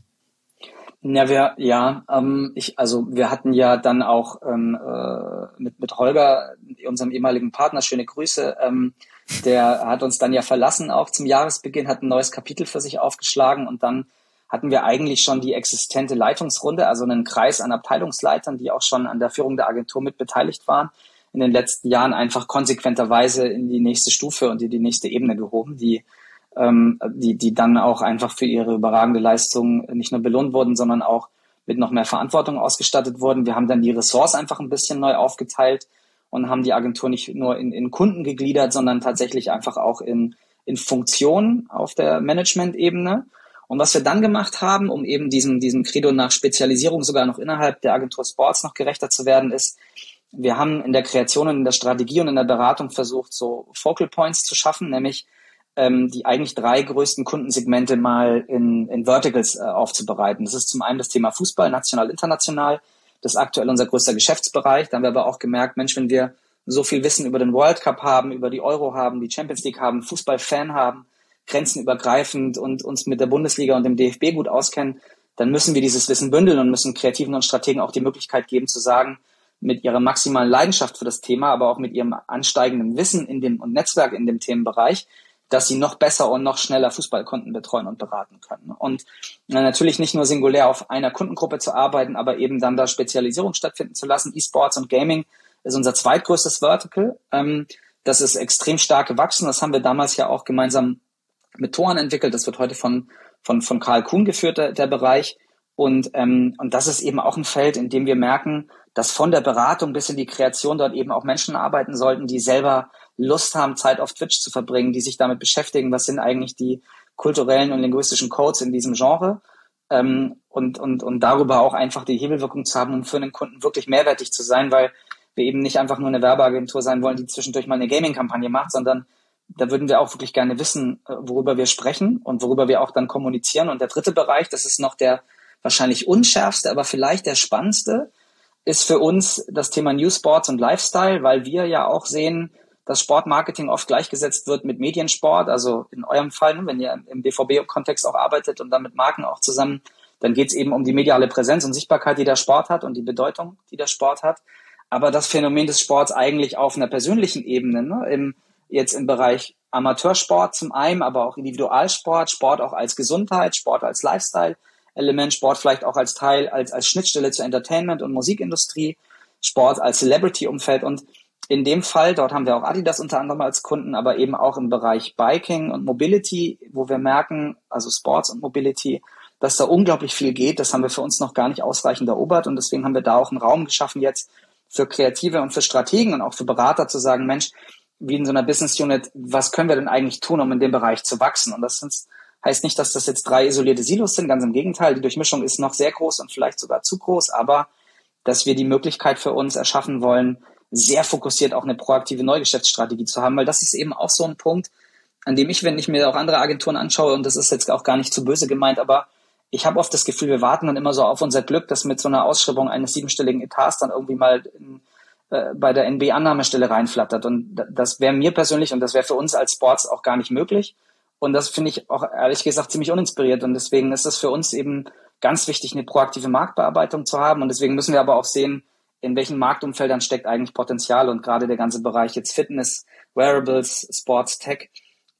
Ja, wir, ja, ähm, ich, also wir hatten ja dann auch ähm, äh, mit mit Holger, unserem ehemaligen Partner, schöne Grüße. Ähm, der hat uns dann ja verlassen auch zum Jahresbeginn, hat ein neues Kapitel für sich aufgeschlagen und dann hatten wir eigentlich schon die existente Leitungsrunde, also einen Kreis an Abteilungsleitern, die auch schon an der Führung der Agentur mit beteiligt waren, in den letzten Jahren einfach konsequenterweise in die nächste Stufe und in die nächste Ebene gehoben, die, ähm, die, die dann auch einfach für ihre überragende Leistung nicht nur belohnt wurden, sondern auch mit noch mehr Verantwortung ausgestattet wurden. Wir haben dann die Ressorts einfach ein bisschen neu aufgeteilt und haben die Agentur nicht nur in, in Kunden gegliedert, sondern tatsächlich einfach auch in, in Funktionen auf der Management-Ebene. Und was wir dann gemacht haben, um eben diesem, diesem Credo nach Spezialisierung sogar noch innerhalb der Agentur Sports noch gerechter zu werden, ist, wir haben in der Kreation und in der Strategie und in der Beratung versucht, so Focal Points zu schaffen, nämlich ähm, die eigentlich drei größten Kundensegmente mal in, in Verticals äh, aufzubereiten. Das ist zum einen das Thema Fußball, national, international. Das ist aktuell unser größter Geschäftsbereich. Da haben wir aber auch gemerkt, Mensch, wenn wir so viel Wissen über den World Cup haben, über die Euro haben, die Champions League haben, Fußball-Fan haben, grenzenübergreifend und uns mit der Bundesliga und dem D F B gut auskennen, dann müssen wir dieses Wissen bündeln und müssen Kreativen und Strategen auch die Möglichkeit geben zu sagen, mit ihrer maximalen Leidenschaft für das Thema, aber auch mit ihrem ansteigenden Wissen in dem und Netzwerk in dem Themenbereich, dass sie noch besser und noch schneller Fußballkunden betreuen und beraten können. Und na, natürlich nicht nur singulär auf einer Kundengruppe zu arbeiten, aber eben dann da Spezialisierung stattfinden zu lassen. E-Sports und Gaming ist unser zweitgrößtes Vertical. Ähm, das ist extrem stark gewachsen. Das haben wir damals ja auch gemeinsam mit Toren entwickelt. Das wird heute von, von, von Karl Kuhn geführt, der, der Bereich. Und, ähm, und das ist eben auch ein Feld, in dem wir merken, dass von der Beratung bis in die Kreation dort eben auch Menschen arbeiten sollten, die selber Lust haben, Zeit auf Twitch zu verbringen, die sich damit beschäftigen, was sind eigentlich die kulturellen und linguistischen Codes in diesem Genre, ähm, und, und, und darüber auch einfach die Hebelwirkung zu haben, um für einen Kunden wirklich mehrwertig zu sein, weil wir eben nicht einfach nur eine Werbeagentur sein wollen, die zwischendurch mal eine Gaming-Kampagne macht, sondern da würden wir auch wirklich gerne wissen, worüber wir sprechen und worüber wir auch dann kommunizieren. Und der dritte Bereich, das ist noch der wahrscheinlich unschärfste, aber vielleicht der spannendste, ist für uns das Thema New Sports und Lifestyle, weil wir ja auch sehen, dass Sportmarketing oft gleichgesetzt wird mit Mediensport. Also in eurem Fall, wenn ihr im B V B-Kontext auch arbeitet und dann mit Marken auch zusammen, dann geht es eben um die mediale Präsenz und Sichtbarkeit, die der Sport hat und die Bedeutung, die der Sport hat. Aber das Phänomen des Sports eigentlich auf einer persönlichen Ebene, ne, im jetzt im Bereich Amateursport zum einen, aber auch Individualsport, Sport auch als Gesundheit, Sport als Lifestyle-Element, Sport vielleicht auch als Teil, als, als Schnittstelle zur Entertainment- und Musikindustrie, Sport als Celebrity-Umfeld und in dem Fall, dort haben wir auch Adidas unter anderem als Kunden, aber eben auch im Bereich Biking und Mobility, wo wir merken, also Sports und Mobility, dass da unglaublich viel geht. Das haben wir für uns noch gar nicht ausreichend erobert und deswegen haben wir da auch einen Raum geschaffen jetzt für Kreative und für Strategen und auch für Berater zu sagen, Mensch, wie in so einer Business Unit, was können wir denn eigentlich tun, um in dem Bereich zu wachsen? Und das heißt nicht, dass das jetzt drei isolierte Silos sind, ganz im Gegenteil, die Durchmischung ist noch sehr groß und vielleicht sogar zu groß, aber dass wir die Möglichkeit für uns erschaffen wollen, sehr fokussiert auch eine proaktive Neugeschäftsstrategie zu haben, weil das ist eben auch so ein Punkt, an dem ich, wenn ich mir auch andere Agenturen anschaue, und das ist jetzt auch gar nicht zu böse gemeint, aber ich habe oft das Gefühl, wir warten dann immer so auf unser Glück, dass mit so einer Ausschreibung eines siebenstelligen Etats dann irgendwie mal in, bei der N B-Annahmestelle reinflattert. Und das wäre mir persönlich und das wäre für uns als Sports auch gar nicht möglich. Und das finde ich auch ehrlich gesagt ziemlich uninspiriert. Und deswegen ist es für uns eben ganz wichtig, eine proaktive Marktbearbeitung zu haben. Und deswegen müssen wir aber auch sehen, in welchen Marktumfeldern steckt eigentlich Potenzial. Und gerade der ganze Bereich jetzt Fitness, Wearables, Sports, Tech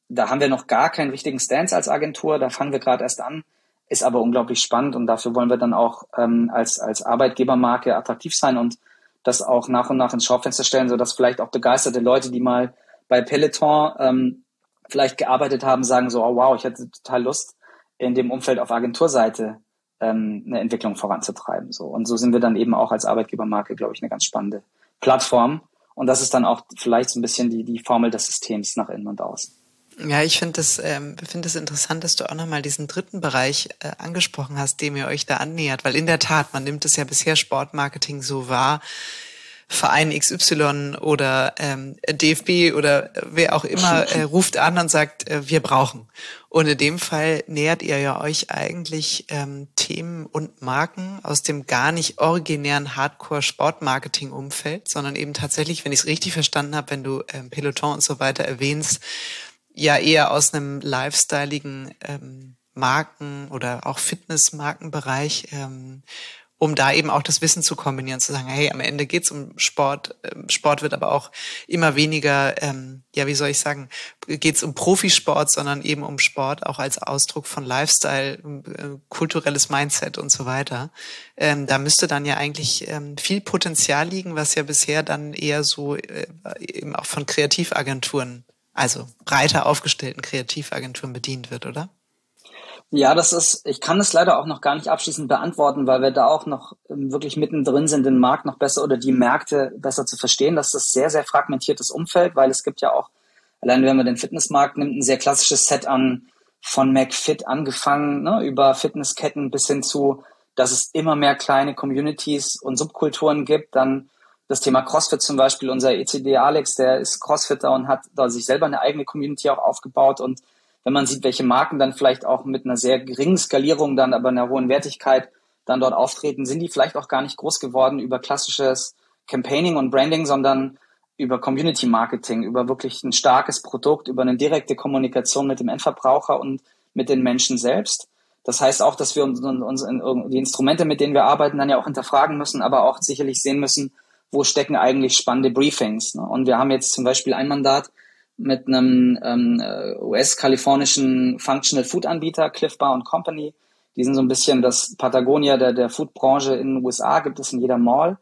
da haben wir noch gar keinen richtigen Stance als Agentur, da fangen wir gerade erst an, ist aber unglaublich spannend und dafür wollen wir dann auch ähm, als, als Arbeitgebermarke attraktiv sein und das auch nach und nach ins Schaufenster stellen, sodass vielleicht auch begeisterte Leute, die mal bei Peloton ähm, vielleicht gearbeitet haben, sagen so, oh wow, ich hätte total Lust, in dem Umfeld auf Agenturseite ähm, eine Entwicklung voranzutreiben. So. Und so sind wir dann eben auch als Arbeitgebermarke, glaube ich, eine ganz spannende Plattform. Und das ist dann auch vielleicht so ein bisschen die, die Formel des Systems nach innen und außen. Ja, ich finde das, ähm, finde es interessant, dass du auch nochmal diesen dritten Bereich äh, angesprochen hast, dem ihr euch da annähert, weil in der Tat, man nimmt es ja bisher Sportmarketing so wahr, Verein X Y oder ähm, D F B oder wer auch immer äh, ruft an und sagt, äh, wir brauchen. Und in dem Fall nähert ihr ja euch eigentlich ähm, Themen und Marken aus dem gar nicht originären Hardcore-Sportmarketing-Umfeld, sondern eben tatsächlich, wenn ich es richtig verstanden habe, wenn du ähm, Peloton und so weiter erwähnst, ja eher aus einem lifestyleigen ähm, Marken- oder auch Fitness-Markenbereich, ähm, um da eben auch das Wissen zu kombinieren, zu sagen, hey, am Ende geht's um Sport, Sport wird aber auch immer weniger, ähm, ja, wie soll ich sagen, geht's um Profisport, sondern eben um Sport auch als Ausdruck von Lifestyle, äh, kulturelles Mindset und so weiter. Ähm, da müsste dann ja eigentlich ähm, viel Potenzial liegen, was ja bisher dann eher so äh, eben auch von Kreativagenturen, also breiter aufgestellten Kreativagenturen bedient wird, oder? Ja, das ist, ich kann es leider auch noch gar nicht abschließend beantworten, weil wir da auch noch wirklich mittendrin sind, den Markt noch besser oder die Märkte besser zu verstehen. Das ist ein sehr, sehr fragmentiertes Umfeld, weil es gibt ja auch, allein wenn man den Fitnessmarkt nimmt, ein sehr klassisches Set an von McFit angefangen, ne, über Fitnessketten bis hin zu, dass es immer mehr kleine Communities und Subkulturen gibt. Dann das Thema CrossFit zum Beispiel, unser E C D Alex, der ist Crossfitter und hat da sich selber eine eigene Community auch aufgebaut. Und wenn man sieht, welche Marken dann vielleicht auch mit einer sehr geringen Skalierung, dann aber einer hohen Wertigkeit dann dort auftreten, sind die vielleicht auch gar nicht groß geworden über klassisches Campaigning und Branding, sondern über Community Marketing, über wirklich ein starkes Produkt, über eine direkte Kommunikation mit dem Endverbraucher und mit den Menschen selbst. Das heißt auch, dass wir uns, uns in, die Instrumente, mit denen wir arbeiten, dann ja auch hinterfragen müssen, aber auch sicherlich sehen müssen, wo stecken eigentlich spannende Briefings. Ne? Und wir haben jetzt zum Beispiel ein Mandat mit einem ähm, U S-kalifornischen Functional Food Anbieter, Cliff Bar and Company. Die sind so ein bisschen das Patagonia der, der Foodbranche in den U S A, gibt es in jeder Mall.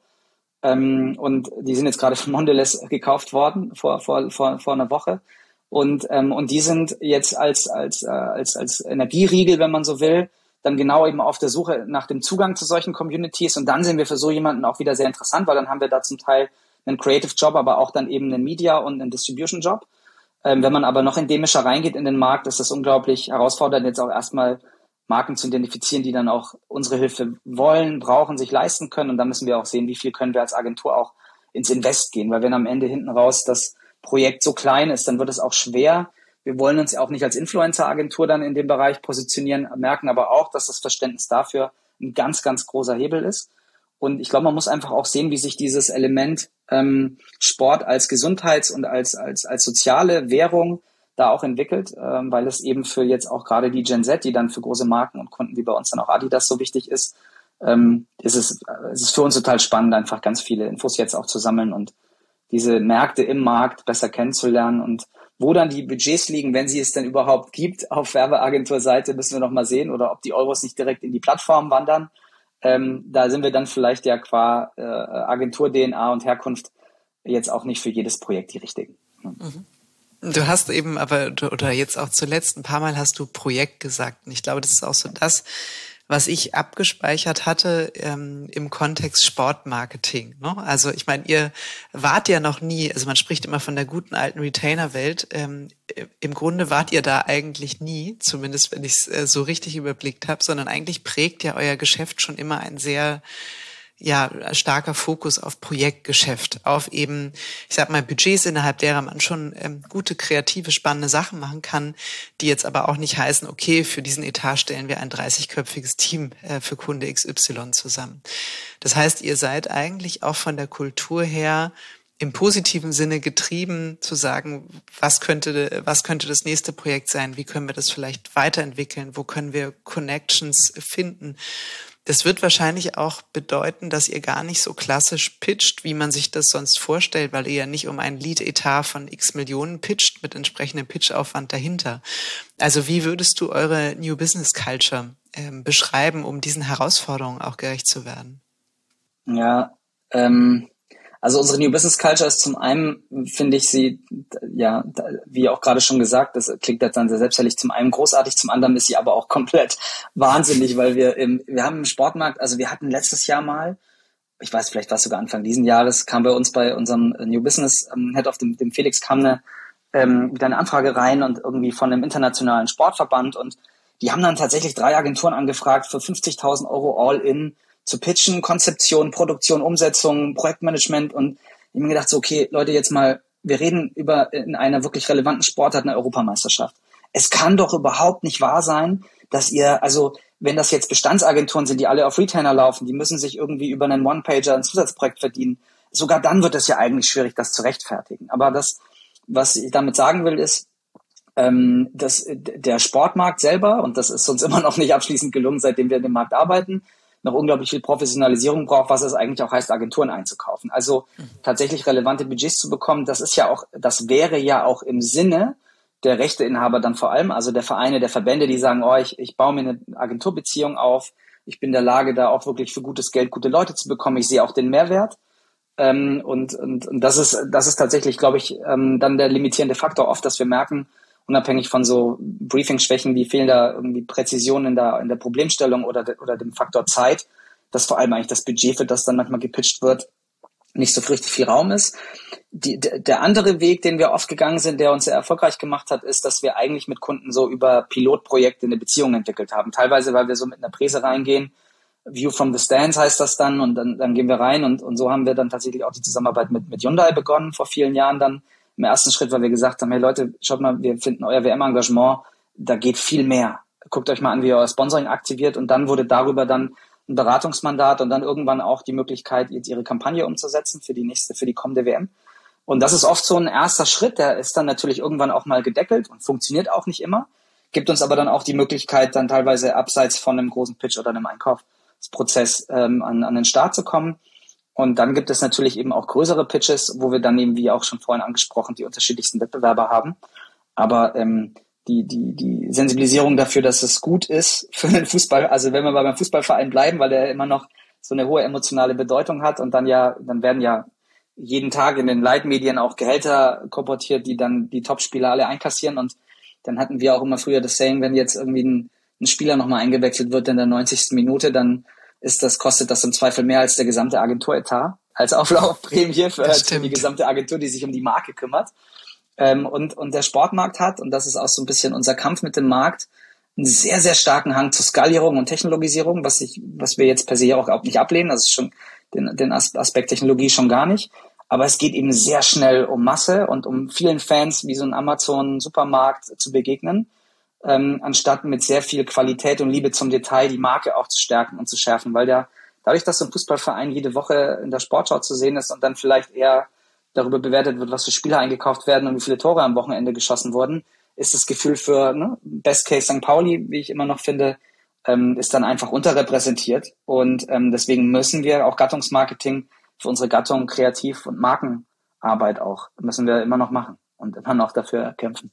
Ähm, und die sind jetzt gerade von Mondelez gekauft worden vor, vor, vor, vor einer Woche. Und, ähm, und die sind jetzt als, als, äh, als, als Energieriegel, wenn man so will, dann genau eben auf der Suche nach dem Zugang zu solchen Communities. Und dann sind wir für so jemanden auch wieder sehr interessant, weil dann haben wir da zum Teil einen Creative Job, aber auch dann eben einen Media und einen Distribution Job. Ähm, wenn man aber noch endemischer reingeht in den Markt, ist das unglaublich herausfordernd, jetzt auch erstmal Marken zu identifizieren, die dann auch unsere Hilfe wollen, brauchen, sich leisten können. Und da müssen wir auch sehen, wie viel können wir als Agentur auch ins Invest gehen. Weil wenn am Ende hinten raus das Projekt so klein ist, dann wird es auch schwer. Wir wollen uns ja auch nicht als Influencer-Agentur dann in dem Bereich positionieren, merken aber auch, dass das Verständnis dafür ein ganz, ganz großer Hebel ist. Und ich glaube, man muss einfach auch sehen, wie sich dieses Element ähm, Sport als Gesundheits- und als, als, als soziale Währung da auch entwickelt, ähm, weil es eben für jetzt auch gerade die Gen Z, die dann für große Marken und Kunden wie bei uns dann auch Adidas so wichtig ist, ähm, ist es, es ist für uns total spannend, einfach ganz viele Infos jetzt auch zu sammeln und diese Märkte im Markt besser kennenzulernen. Und wo dann die Budgets liegen, wenn sie es denn überhaupt gibt, auf Werbeagenturseite, müssen wir noch mal sehen, oder ob die Euros nicht direkt in die Plattform wandern. Ähm, da sind wir dann vielleicht ja qua äh, Agentur-D N A und Herkunft jetzt auch nicht für jedes Projekt die richtigen. Mhm. Du hast eben aber, oder jetzt auch zuletzt, ein paar Mal hast du Projekt gesagt. Und ich glaube, das ist auch so das, was ich abgespeichert hatte ähm, im Kontext Sportmarketing. Ne? Also ich meine, ihr wart ja noch nie, also man spricht immer von der guten alten Retainer-Welt. Ähm, im Grunde wart ihr da eigentlich nie, zumindest wenn ich es äh, so richtig überblickt habe, sondern eigentlich prägt ja euer Geschäft schon immer ein sehr ja, starker Fokus auf Projektgeschäft, auf eben, ich sag mal, Budgets, innerhalb derer man schon ähm, gute, kreative, spannende Sachen machen kann, die jetzt aber auch nicht heißen, okay, für diesen Etat stellen wir ein dreißigköpfiges Team äh, für Kunde X Y zusammen. Das heißt, ihr seid eigentlich auch von der Kultur her im positiven Sinne getrieben, zu sagen, was könnte, was könnte das nächste Projekt sein, wie können wir das vielleicht weiterentwickeln, wo können wir Connections finden. Das wird wahrscheinlich auch bedeuten, dass ihr gar nicht so klassisch pitcht, wie man sich das sonst vorstellt, weil ihr ja nicht um ein Lead-Etat von x Millionen pitcht mit entsprechendem Pitchaufwand dahinter. Also wie würdest du eure New Business Culture ähm, beschreiben, um diesen Herausforderungen auch gerecht zu werden? Ja, ähm, also unsere New Business Culture ist zum einen, finde ich sie, ja, wie auch gerade schon gesagt, das klingt jetzt dann sehr selbstverständlich, zum einen großartig, zum anderen ist sie aber auch komplett wahnsinnig, weil wir im, wir haben im Sportmarkt, also wir hatten letztes Jahr mal, ich weiß, vielleicht war es sogar Anfang diesen Jahres, kam bei uns bei unserem New Business ähm, Head of dem, dem Felix kam eine, ähm, wieder eine Anfrage rein und irgendwie von einem internationalen Sportverband und die haben dann tatsächlich drei Agenturen angefragt für fünfzigtausend Euro All-in zu pitchen, Konzeption, Produktion, Umsetzung, Projektmanagement und ich habe mir gedacht, so okay, Leute, jetzt mal, wir reden über in einer wirklich relevanten Sportart eine Europameisterschaft. Es kann doch überhaupt nicht wahr sein, dass ihr, also wenn das jetzt Bestandsagenturen sind, die alle auf Retainer laufen, die müssen sich irgendwie über einen One-Pager ein Zusatzprojekt verdienen. Sogar dann wird es ja eigentlich schwierig, das zu rechtfertigen. Aber das, was ich damit sagen will, ist, ähm, dass der Sportmarkt selber, und das ist uns immer noch nicht abschließend gelungen, seitdem wir in dem Markt arbeiten, noch unglaublich viel Professionalisierung braucht, was es eigentlich auch heißt, Agenturen einzukaufen. Also mhm. tatsächlich relevante Budgets zu bekommen, das ist ja auch, das wäre ja auch im Sinne der Rechteinhaber dann vor allem, also der Vereine, der Verbände, die sagen, oh, ich, ich baue mir eine Agenturbeziehung auf, ich bin in der Lage, da auch wirklich für gutes Geld gute Leute zu bekommen, ich sehe auch den Mehrwert. Ähm, und, und, und das ist, das ist tatsächlich, glaube ich, ähm, dann der limitierende Faktor oft, dass wir merken, unabhängig von so Briefing-Schwächen, wie fehlen da irgendwie Präzision in der, in der Problemstellung oder, de, oder dem Faktor Zeit, dass vor allem eigentlich das Budget, für das dann manchmal gepitcht wird, nicht so richtig viel Raum ist. Die, der andere Weg, den wir oft gegangen sind, der uns sehr erfolgreich gemacht hat, ist, dass wir eigentlich mit Kunden so über Pilotprojekte eine Beziehung entwickelt haben. Teilweise, weil wir so mit einer Präse reingehen, View from the Stands heißt das dann, und dann, dann gehen wir rein und, und so haben wir dann tatsächlich auch die Zusammenarbeit mit, mit Hyundai begonnen vor vielen Jahren dann. Im ersten Schritt, weil wir gesagt haben, hey Leute, schaut mal, wir finden euer W M-Engagement, da geht viel mehr. Guckt euch mal an, wie ihr euer Sponsoring aktiviert, und dann wurde darüber dann ein Beratungsmandat und dann irgendwann auch die Möglichkeit, jetzt ihre Kampagne umzusetzen für die nächste, für die kommende W M. Und das ist oft so ein erster Schritt, der ist dann natürlich irgendwann auch mal gedeckelt und funktioniert auch nicht immer, gibt uns aber dann auch die Möglichkeit, dann teilweise abseits von einem großen Pitch oder einem Einkaufsprozess ähm, an, an den Start zu kommen. Und dann gibt es natürlich eben auch größere Pitches, wo wir dann eben, wie auch schon vorhin angesprochen, die unterschiedlichsten Wettbewerber haben. Aber ähm, die, die, die Sensibilisierung dafür, dass es gut ist für den Fußball, also wenn wir mal beim Fußballverein bleiben, weil der immer noch so eine hohe emotionale Bedeutung hat und dann ja, dann werden ja jeden Tag in den Leitmedien auch Gehälter kolportiert, die dann die Topspieler alle einkassieren. Und dann hatten wir auch immer früher das Saying, wenn jetzt irgendwie ein, ein Spieler nochmal eingewechselt wird in der neunzigsten Minute, dann ist das, kostet das im Zweifel mehr als der gesamte Agenturetat, als Auflaufprämie für, für die gesamte Agentur, die sich um die Marke kümmert. Ähm, und, und der Sportmarkt hat, und das ist auch so ein bisschen unser Kampf mit dem Markt, einen sehr, sehr starken Hang zur Skalierung und Technologisierung, was ich, was wir jetzt per se auch, auch nicht ablehnen. Das ist schon den, den Aspekt Technologie schon gar nicht. Aber es geht eben sehr schnell um Masse und um vielen Fans wie so ein Amazon-Supermarkt zu begegnen. Ähm, anstatt mit sehr viel Qualität und Liebe zum Detail die Marke auch zu stärken und zu schärfen, weil der, dadurch, dass so ein Fußballverein jede Woche in der Sportschau zu sehen ist und dann vielleicht eher darüber bewertet wird, was für Spieler eingekauft werden und wie viele Tore am Wochenende geschossen wurden, ist das Gefühl für ne, Best Case Sankt Pauli, wie ich immer noch finde, ähm, ist dann einfach unterrepräsentiert, und ähm, deswegen müssen wir auch Gattungsmarketing für unsere Gattung, Kreativ- und Markenarbeit auch, müssen wir immer noch machen und immer noch dafür kämpfen.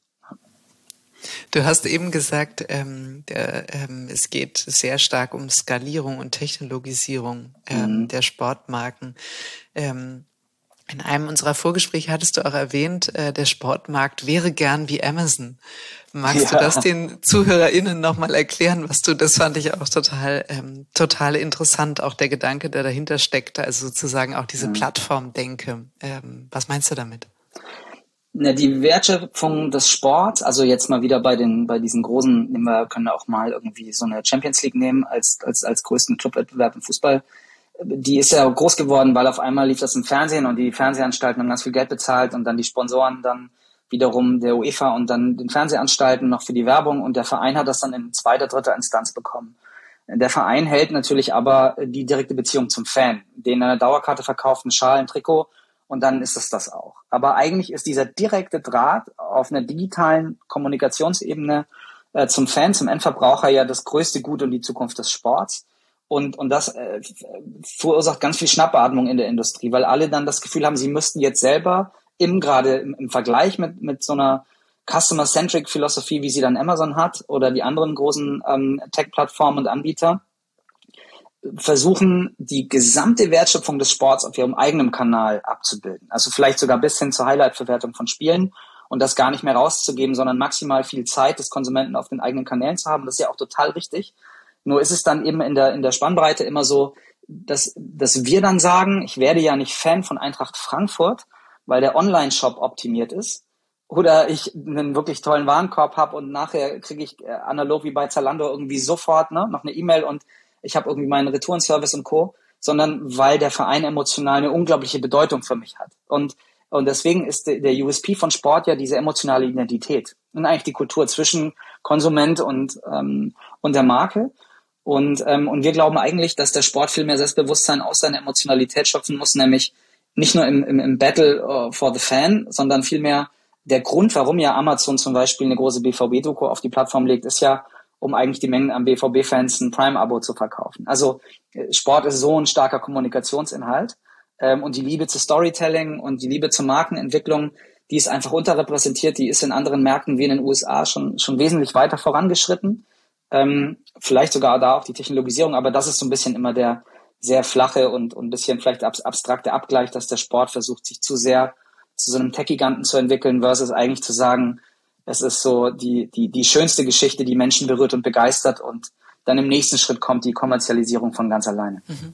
Du hast eben gesagt, ähm, der, ähm, es geht sehr stark um Skalierung und Technologisierung ähm, mhm. der Sportmarken. Ähm, in einem unserer Vorgespräche hattest du auch erwähnt, äh, der Sportmarkt wäre gern wie Amazon. Magst ja. du das den ZuhörerInnen nochmal erklären, was du, das fand ich auch total, ähm, total interessant, auch der Gedanke, der dahinter steckt, also sozusagen auch diese mhm. Plattformdenke. Ähm, was meinst du damit? Na, die Wertschöpfung des Sports, also jetzt mal wieder bei den, bei diesen großen, nehmen wir, können wir auch mal irgendwie so eine Champions League nehmen als, als, als größten Clubwettbewerb im Fußball. Die ist ja groß geworden, weil auf einmal lief das im Fernsehen und die Fernsehanstalten haben ganz viel Geld bezahlt und dann die Sponsoren dann wiederum der UEFA und dann den Fernsehanstalten noch für die Werbung, und der Verein hat das dann in zweiter, dritter Instanz bekommen. Der Verein hält natürlich aber die direkte Beziehung zum Fan, den eine Dauerkarte verkauft, einen Schal, ein Trikot, und dann ist es das auch. Aber eigentlich ist dieser direkte Draht auf einer digitalen Kommunikationsebene äh, zum Fan, zum Endverbraucher ja das größte Gut und die Zukunft des Sports. Und, und das äh, verursacht ganz viel Schnappatmung in der Industrie, weil alle dann das Gefühl haben, sie müssten jetzt selber im gerade im, im Vergleich mit, mit so einer Customer-Centric Philosophie, wie sie dann Amazon hat oder die anderen großen ähm, Tech-Plattformen und Anbieter, versuchen, die gesamte Wertschöpfung des Sports auf ihrem eigenen Kanal abzubilden. Also vielleicht sogar bis hin zur Highlight-Verwertung von Spielen und das gar nicht mehr rauszugeben, sondern maximal viel Zeit des Konsumenten auf den eigenen Kanälen zu haben. Das ist ja auch total richtig. Nur ist es dann eben in der, in der Spannbreite immer so, dass, dass wir dann sagen, ich werde ja nicht Fan von Eintracht Frankfurt, weil der Online-Shop optimiert ist. Oder ich einen wirklich tollen Warenkorb habe und nachher kriege ich äh, analog wie bei Zalando irgendwie sofort ne, noch eine E-Mail und ich habe irgendwie meinen Retourenservice und Co., sondern weil der Verein emotional eine unglaubliche Bedeutung für mich hat. Und, und deswegen ist der, der U S P von Sport ja diese emotionale Identität und eigentlich die Kultur zwischen Konsument und, ähm, und der Marke. Und, ähm, und wir glauben eigentlich, dass der Sport viel mehr Selbstbewusstsein aus seiner Emotionalität schöpfen muss, nämlich nicht nur im, im, im Battle uh, for the Fan, sondern vielmehr der Grund, warum ja Amazon zum Beispiel eine große B V B-Doku auf die Plattform legt, ist ja, um eigentlich die Mengen an B V B-Fans ein Prime-Abo zu verkaufen. Also Sport ist so ein starker Kommunikationsinhalt ähm, und die Liebe zu Storytelling und die Liebe zur Markenentwicklung, die ist einfach unterrepräsentiert, die ist in anderen Märkten wie in den U S A schon schon wesentlich weiter vorangeschritten. Ähm, vielleicht sogar da auch die Technologisierung, aber das ist so ein bisschen immer der sehr flache und, und ein bisschen vielleicht abstrakte Abgleich, dass der Sport versucht, sich zu sehr zu so einem Tech-Giganten zu entwickeln, versus eigentlich zu sagen, es ist so die, die, die schönste Geschichte, die Menschen berührt und begeistert und dann im nächsten Schritt kommt die Kommerzialisierung von ganz alleine. Mhm.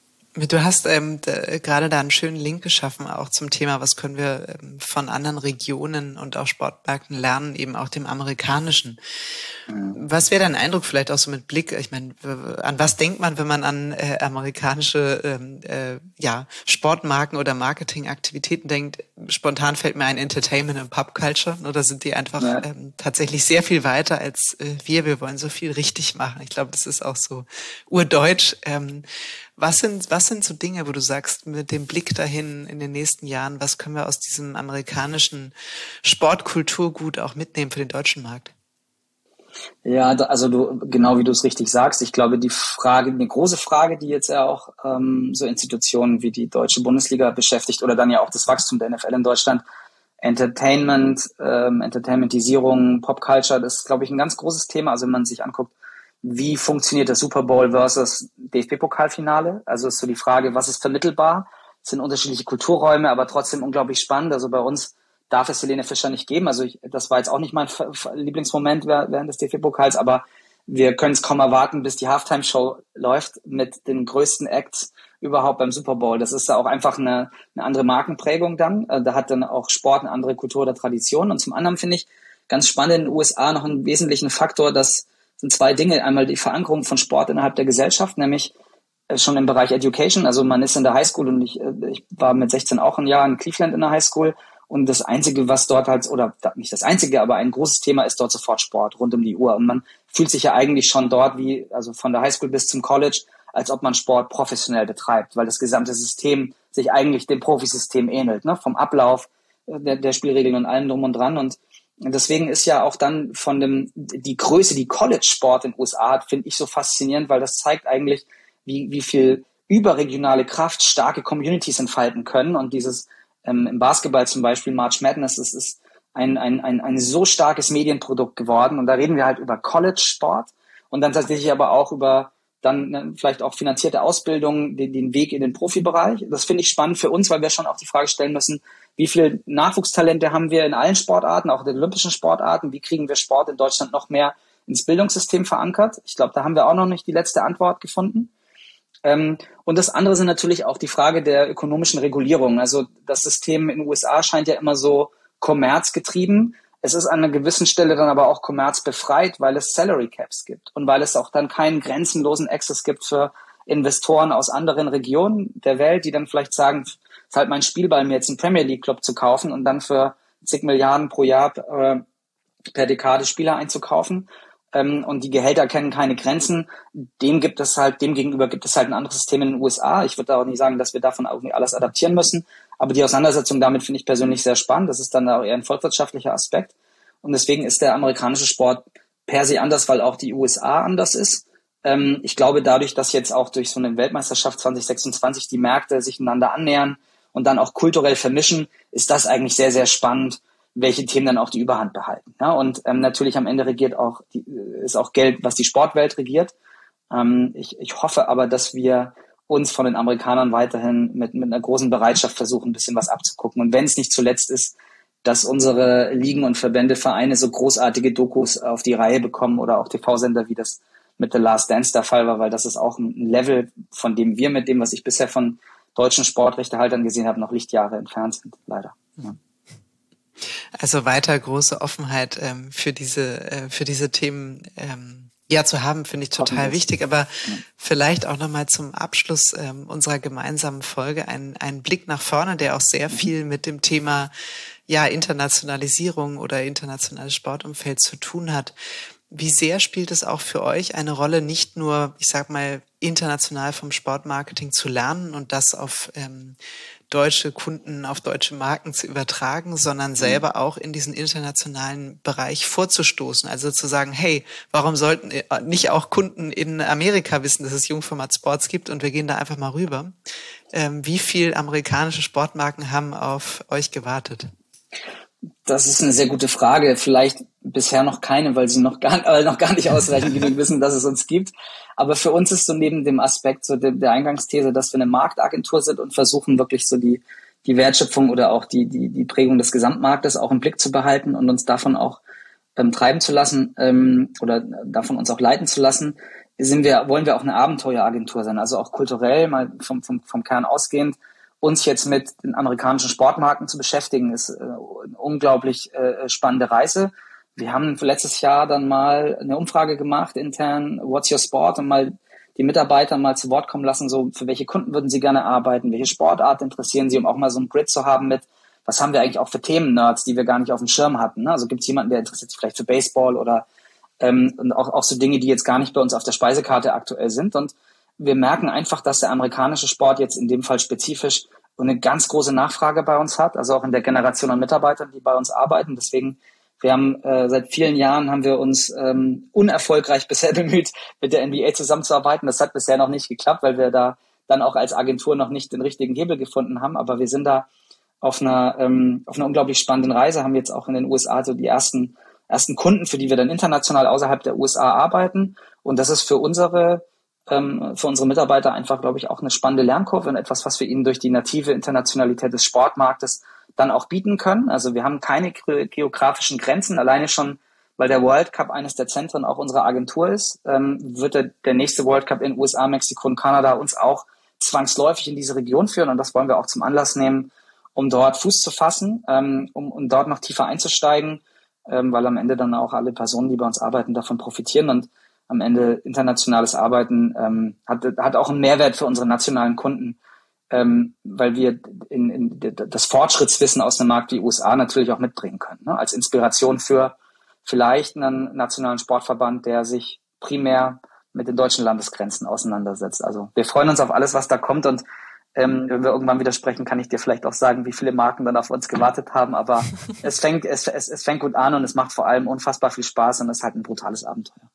Du hast ähm, da, gerade da einen schönen Link geschaffen, auch zum Thema, was können wir ähm, von anderen Regionen und auch Sportmärkten lernen, eben auch dem amerikanischen. Mhm. Was wäre dein Eindruck vielleicht auch so mit Blick, ich meine, an was denkt man, wenn man an äh, amerikanische ähm, äh, ja, Sportmarken oder Marketingaktivitäten denkt? Spontan fällt mir ein Entertainment und Pop Culture, oder sind die einfach ja. ähm, tatsächlich sehr viel weiter als äh, wir? Wir wollen so viel richtig machen. Ich glaube, das ist auch so urdeutsch. Ähm, Was sind, was sind so Dinge, wo du sagst, mit dem Blick dahin in den nächsten Jahren, was können wir aus diesem amerikanischen Sportkulturgut auch mitnehmen für den deutschen Markt? Ja, also du, genau wie du es richtig sagst, ich glaube, die Frage, eine große Frage, die jetzt ja auch ähm, so Institutionen wie die Deutsche Bundesliga beschäftigt oder dann ja auch das Wachstum der N F L in Deutschland, Entertainment, ähm, Entertainmentisierung, Popculture, das ist, glaube ich, ein ganz großes Thema. Also wenn man sich anguckt, wie funktioniert der Super Bowl versus D F B-Pokalfinale? Also ist so die Frage, was ist vermittelbar? Es sind unterschiedliche Kulturräume, aber trotzdem unglaublich spannend. Also bei uns darf es Helene Fischer nicht geben. Also ich, das war jetzt auch nicht mein Lieblingsmoment während des D F B-Pokals, aber wir können es kaum erwarten, bis die Halftime-Show läuft mit den größten Acts überhaupt beim Super Bowl. Das ist da auch einfach eine, eine andere Markenprägung dann. Da hat dann auch Sport eine andere Kultur oder Tradition. Und zum anderen finde ich ganz spannend in den U S A noch einen wesentlichen Faktor, dass sind zwei Dinge. Einmal die Verankerung von Sport innerhalb der Gesellschaft, nämlich schon im Bereich Education. Also man ist in der Highschool und ich, ich war mit sechzehn auch ein Jahr in Cleveland in der Highschool und das Einzige, was dort halt, oder nicht das Einzige, aber ein großes Thema ist dort sofort Sport rund um die Uhr. Und man fühlt sich ja eigentlich schon dort wie, also von der Highschool bis zum College, als ob man Sport professionell betreibt, weil das gesamte System sich eigentlich dem Profisystem ähnelt, ne? Vom Ablauf der, der Spielregeln und allem drum und dran. Und deswegen ist ja auch dann von dem, die Größe, die College-Sport in den U S A hat, finde ich so faszinierend, weil das zeigt eigentlich, wie, wie viel überregionale Kraft starke Communities entfalten können. Und dieses, ähm, im Basketball zum Beispiel, March Madness, das ist ein, ein, ein, ein so starkes Medienprodukt geworden. Und da reden wir halt über College-Sport und dann tatsächlich aber auch über dann ne, vielleicht auch finanzierte Ausbildung, den, den Weg in den Profibereich. Das finde ich spannend für uns, weil wir schon auch die Frage stellen müssen, wie viele Nachwuchstalente haben wir in allen Sportarten, auch in den olympischen Sportarten? Wie kriegen wir Sport in Deutschland noch mehr ins Bildungssystem verankert? Ich glaube, da haben wir auch noch nicht die letzte Antwort gefunden. Ähm, und das andere sind natürlich auch die Frage der ökonomischen Regulierung. Also das System in den U S A scheint ja immer so kommerzgetrieben. Es ist an einer gewissen Stelle dann aber auch kommerzbefreit, weil es Salary Caps gibt und weil es auch dann keinen grenzenlosen Access gibt für Investoren aus anderen Regionen der Welt, die dann vielleicht sagen, es ist halt mein Spielball, mir jetzt einen Premier League Club zu kaufen und dann für zig Milliarden pro Jahr äh, per Dekade Spieler einzukaufen. Ähm, und die Gehälter kennen keine Grenzen. Dem gibt es halt, dem gegenüber gibt es halt ein anderes System in den U S A. Ich würde auch nicht sagen, dass wir davon irgendwie alles adaptieren müssen. Aber die Auseinandersetzung damit finde ich persönlich sehr spannend. Das ist dann auch eher ein volkswirtschaftlicher Aspekt. Und deswegen ist der amerikanische Sport per se anders, weil auch die U S A anders ist. Ähm, ich glaube, dadurch, dass jetzt auch durch so eine Weltmeisterschaft zwanzig sechsundzwanzig die Märkte sich einander annähern und dann auch kulturell vermischen, ist das eigentlich sehr, sehr spannend, welche Themen dann auch die Überhand behalten. Ja, und ähm, natürlich am Ende regiert auch die, ist auch Geld, was die Sportwelt regiert. Ähm, ich, ich hoffe aber, dass wir uns von den Amerikanern weiterhin mit, mit einer großen Bereitschaft versuchen, ein bisschen was abzugucken. Und wenn es nicht zuletzt ist, dass unsere Ligen und Verbände, Vereine so großartige Dokus auf die Reihe bekommen oder auch T V-Sender, wie das mit The Last Dance der Fall war, weil das ist auch ein Level, von dem wir mit dem, was ich bisher von deutschen Sportrechtehaltern gesehen habe, noch Lichtjahre entfernt sind, leider. Ja. Also weiter große Offenheit ähm, für diese äh, für diese Themen ähm, ja zu haben, finde ich total wichtig. Aber ja. vielleicht auch nochmal zum Abschluss ähm, unserer gemeinsamen Folge ein ein Blick nach vorne, der auch sehr viel mit dem Thema ja Internationalisierung oder internationales Sportumfeld zu tun hat. Wie sehr spielt es auch für euch eine Rolle, nicht nur, ich sag mal, international vom Sportmarketing zu lernen und das auf ähm, deutsche Kunden, auf deutsche Marken zu übertragen, sondern selber auch in diesen internationalen Bereich vorzustoßen? Also zu sagen, hey, warum sollten nicht auch Kunden in Amerika wissen, dass es Jungformat Sports gibt und wir gehen da einfach mal rüber? Ähm, wie viel amerikanische Sportmarken haben auf euch gewartet? Das ist eine sehr gute Frage. Vielleicht bisher noch keine, weil sie noch gar, äh, noch gar nicht ausreichend genug wissen, dass es uns gibt. Aber für uns ist so neben dem Aspekt so der, der Eingangsthese, dass wir eine Marktagentur sind und versuchen wirklich so die, die Wertschöpfung oder auch die, die, die Prägung des Gesamtmarktes auch im Blick zu behalten und uns davon auch ähm, treiben zu lassen ähm, oder davon uns auch leiten zu lassen, sind wir, wollen wir auch eine Abenteueragentur sein. Also auch kulturell, mal vom, vom, vom Kern ausgehend, uns jetzt mit den amerikanischen Sportmarken zu beschäftigen, ist äh, eine unglaublich äh, spannende Reise. Wir haben letztes Jahr dann mal eine Umfrage gemacht intern, What's Your Sport, und mal die Mitarbeiter mal zu Wort kommen lassen, so für welche Kunden würden sie gerne arbeiten, welche Sportart interessieren sie, um auch mal so ein Grid zu haben mit, was haben wir eigentlich auch für Themen-Nerds, die wir gar nicht auf dem Schirm hatten. Ne? Also gibt es jemanden, der interessiert sich vielleicht für Baseball oder ähm, und auch, auch so Dinge, die jetzt gar nicht bei uns auf der Speisekarte aktuell sind. Und wir merken einfach, dass der amerikanische Sport jetzt in dem Fall spezifisch eine ganz große Nachfrage bei uns hat, also auch in der Generation an Mitarbeitern, die bei uns arbeiten. Deswegen, wir haben äh, seit vielen Jahren haben wir uns ähm, unerfolgreich bisher bemüht, mit der N B A zusammenzuarbeiten. Das hat bisher noch nicht geklappt, weil wir da dann auch als Agentur noch nicht den richtigen Hebel gefunden haben. Aber wir sind da auf einer ähm, auf einer unglaublich spannenden Reise, haben jetzt auch in den U S A so die ersten ersten Kunden, für die wir dann international außerhalb der U S A arbeiten. Und das ist für unsere für unsere Mitarbeiter einfach, glaube ich, auch eine spannende Lernkurve und etwas, was wir ihnen durch die native Internationalität des Sportmarktes dann auch bieten können. Also wir haben keine geografischen Grenzen, alleine schon, weil der World Cup eines der Zentren auch unserer Agentur ist, ähm, wird der, der nächste World Cup in U S A, Mexiko und Kanada uns auch zwangsläufig in diese Region führen, und das wollen wir auch zum Anlass nehmen, um dort Fuß zu fassen, ähm, um, um dort noch tiefer einzusteigen, ähm, weil am Ende dann auch alle Personen, die bei uns arbeiten, davon profitieren. Und am Ende internationales Arbeiten ähm, hat, hat auch einen Mehrwert für unsere nationalen Kunden, ähm, weil wir in, in das Fortschrittswissen aus einem Markt wie U S A natürlich auch mitbringen können, ne? Als Inspiration für vielleicht einen nationalen Sportverband, der sich primär mit den deutschen Landesgrenzen auseinandersetzt. Also wir freuen uns auf alles, was da kommt, und ähm, wenn wir irgendwann wieder sprechen, kann ich dir vielleicht auch sagen, wie viele Marken dann auf uns gewartet haben, aber es fängt, es, es, es fängt gut an und es macht vor allem unfassbar viel Spaß und es ist halt ein brutales Abenteuer.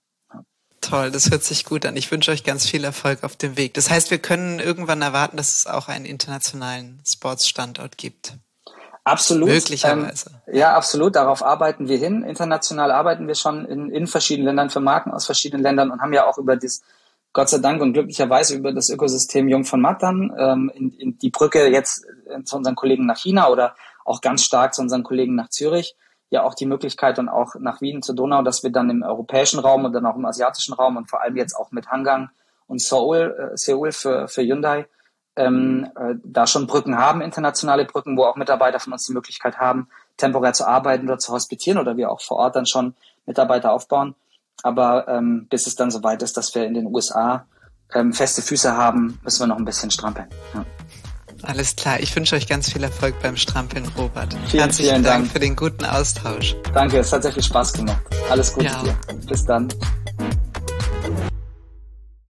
Toll, das hört sich gut an. Ich wünsche euch ganz viel Erfolg auf dem Weg. Das heißt, wir können irgendwann erwarten, dass es auch einen internationalen Sportsstandort gibt. Absolut. Möglicherweise. Ähm, ja, absolut. Darauf arbeiten wir hin. International arbeiten wir schon in, in verschiedenen Ländern für Marken aus verschiedenen Ländern und haben ja auch über das, Gott sei Dank und glücklicherweise über das Ökosystem Jung von Matt dann ähm, in, in die Brücke jetzt zu unseren Kollegen nach China oder auch ganz stark zu unseren Kollegen nach Zürich. Ja auch die Möglichkeit und auch nach Wien zur Donau, dass wir dann im europäischen Raum und dann auch im asiatischen Raum und vor allem jetzt auch mit Hangang und Seoul, äh, Seoul für, für Hyundai, ähm, äh, da schon Brücken haben, internationale Brücken, wo auch Mitarbeiter von uns die Möglichkeit haben, temporär zu arbeiten oder zu hospitieren oder wir auch vor Ort dann schon Mitarbeiter aufbauen. Aber ähm, bis es dann soweit ist, dass wir in den U S A ähm, feste Füße haben, müssen wir noch ein bisschen strampeln. Ja. Alles klar. Ich wünsche euch ganz viel Erfolg beim Strampeln, Robert. Vielen, Herzlichen vielen Dank Dank für den guten Austausch. Danke, es hat sehr viel Spaß gemacht. Alles Gute ja. dir. Bis dann.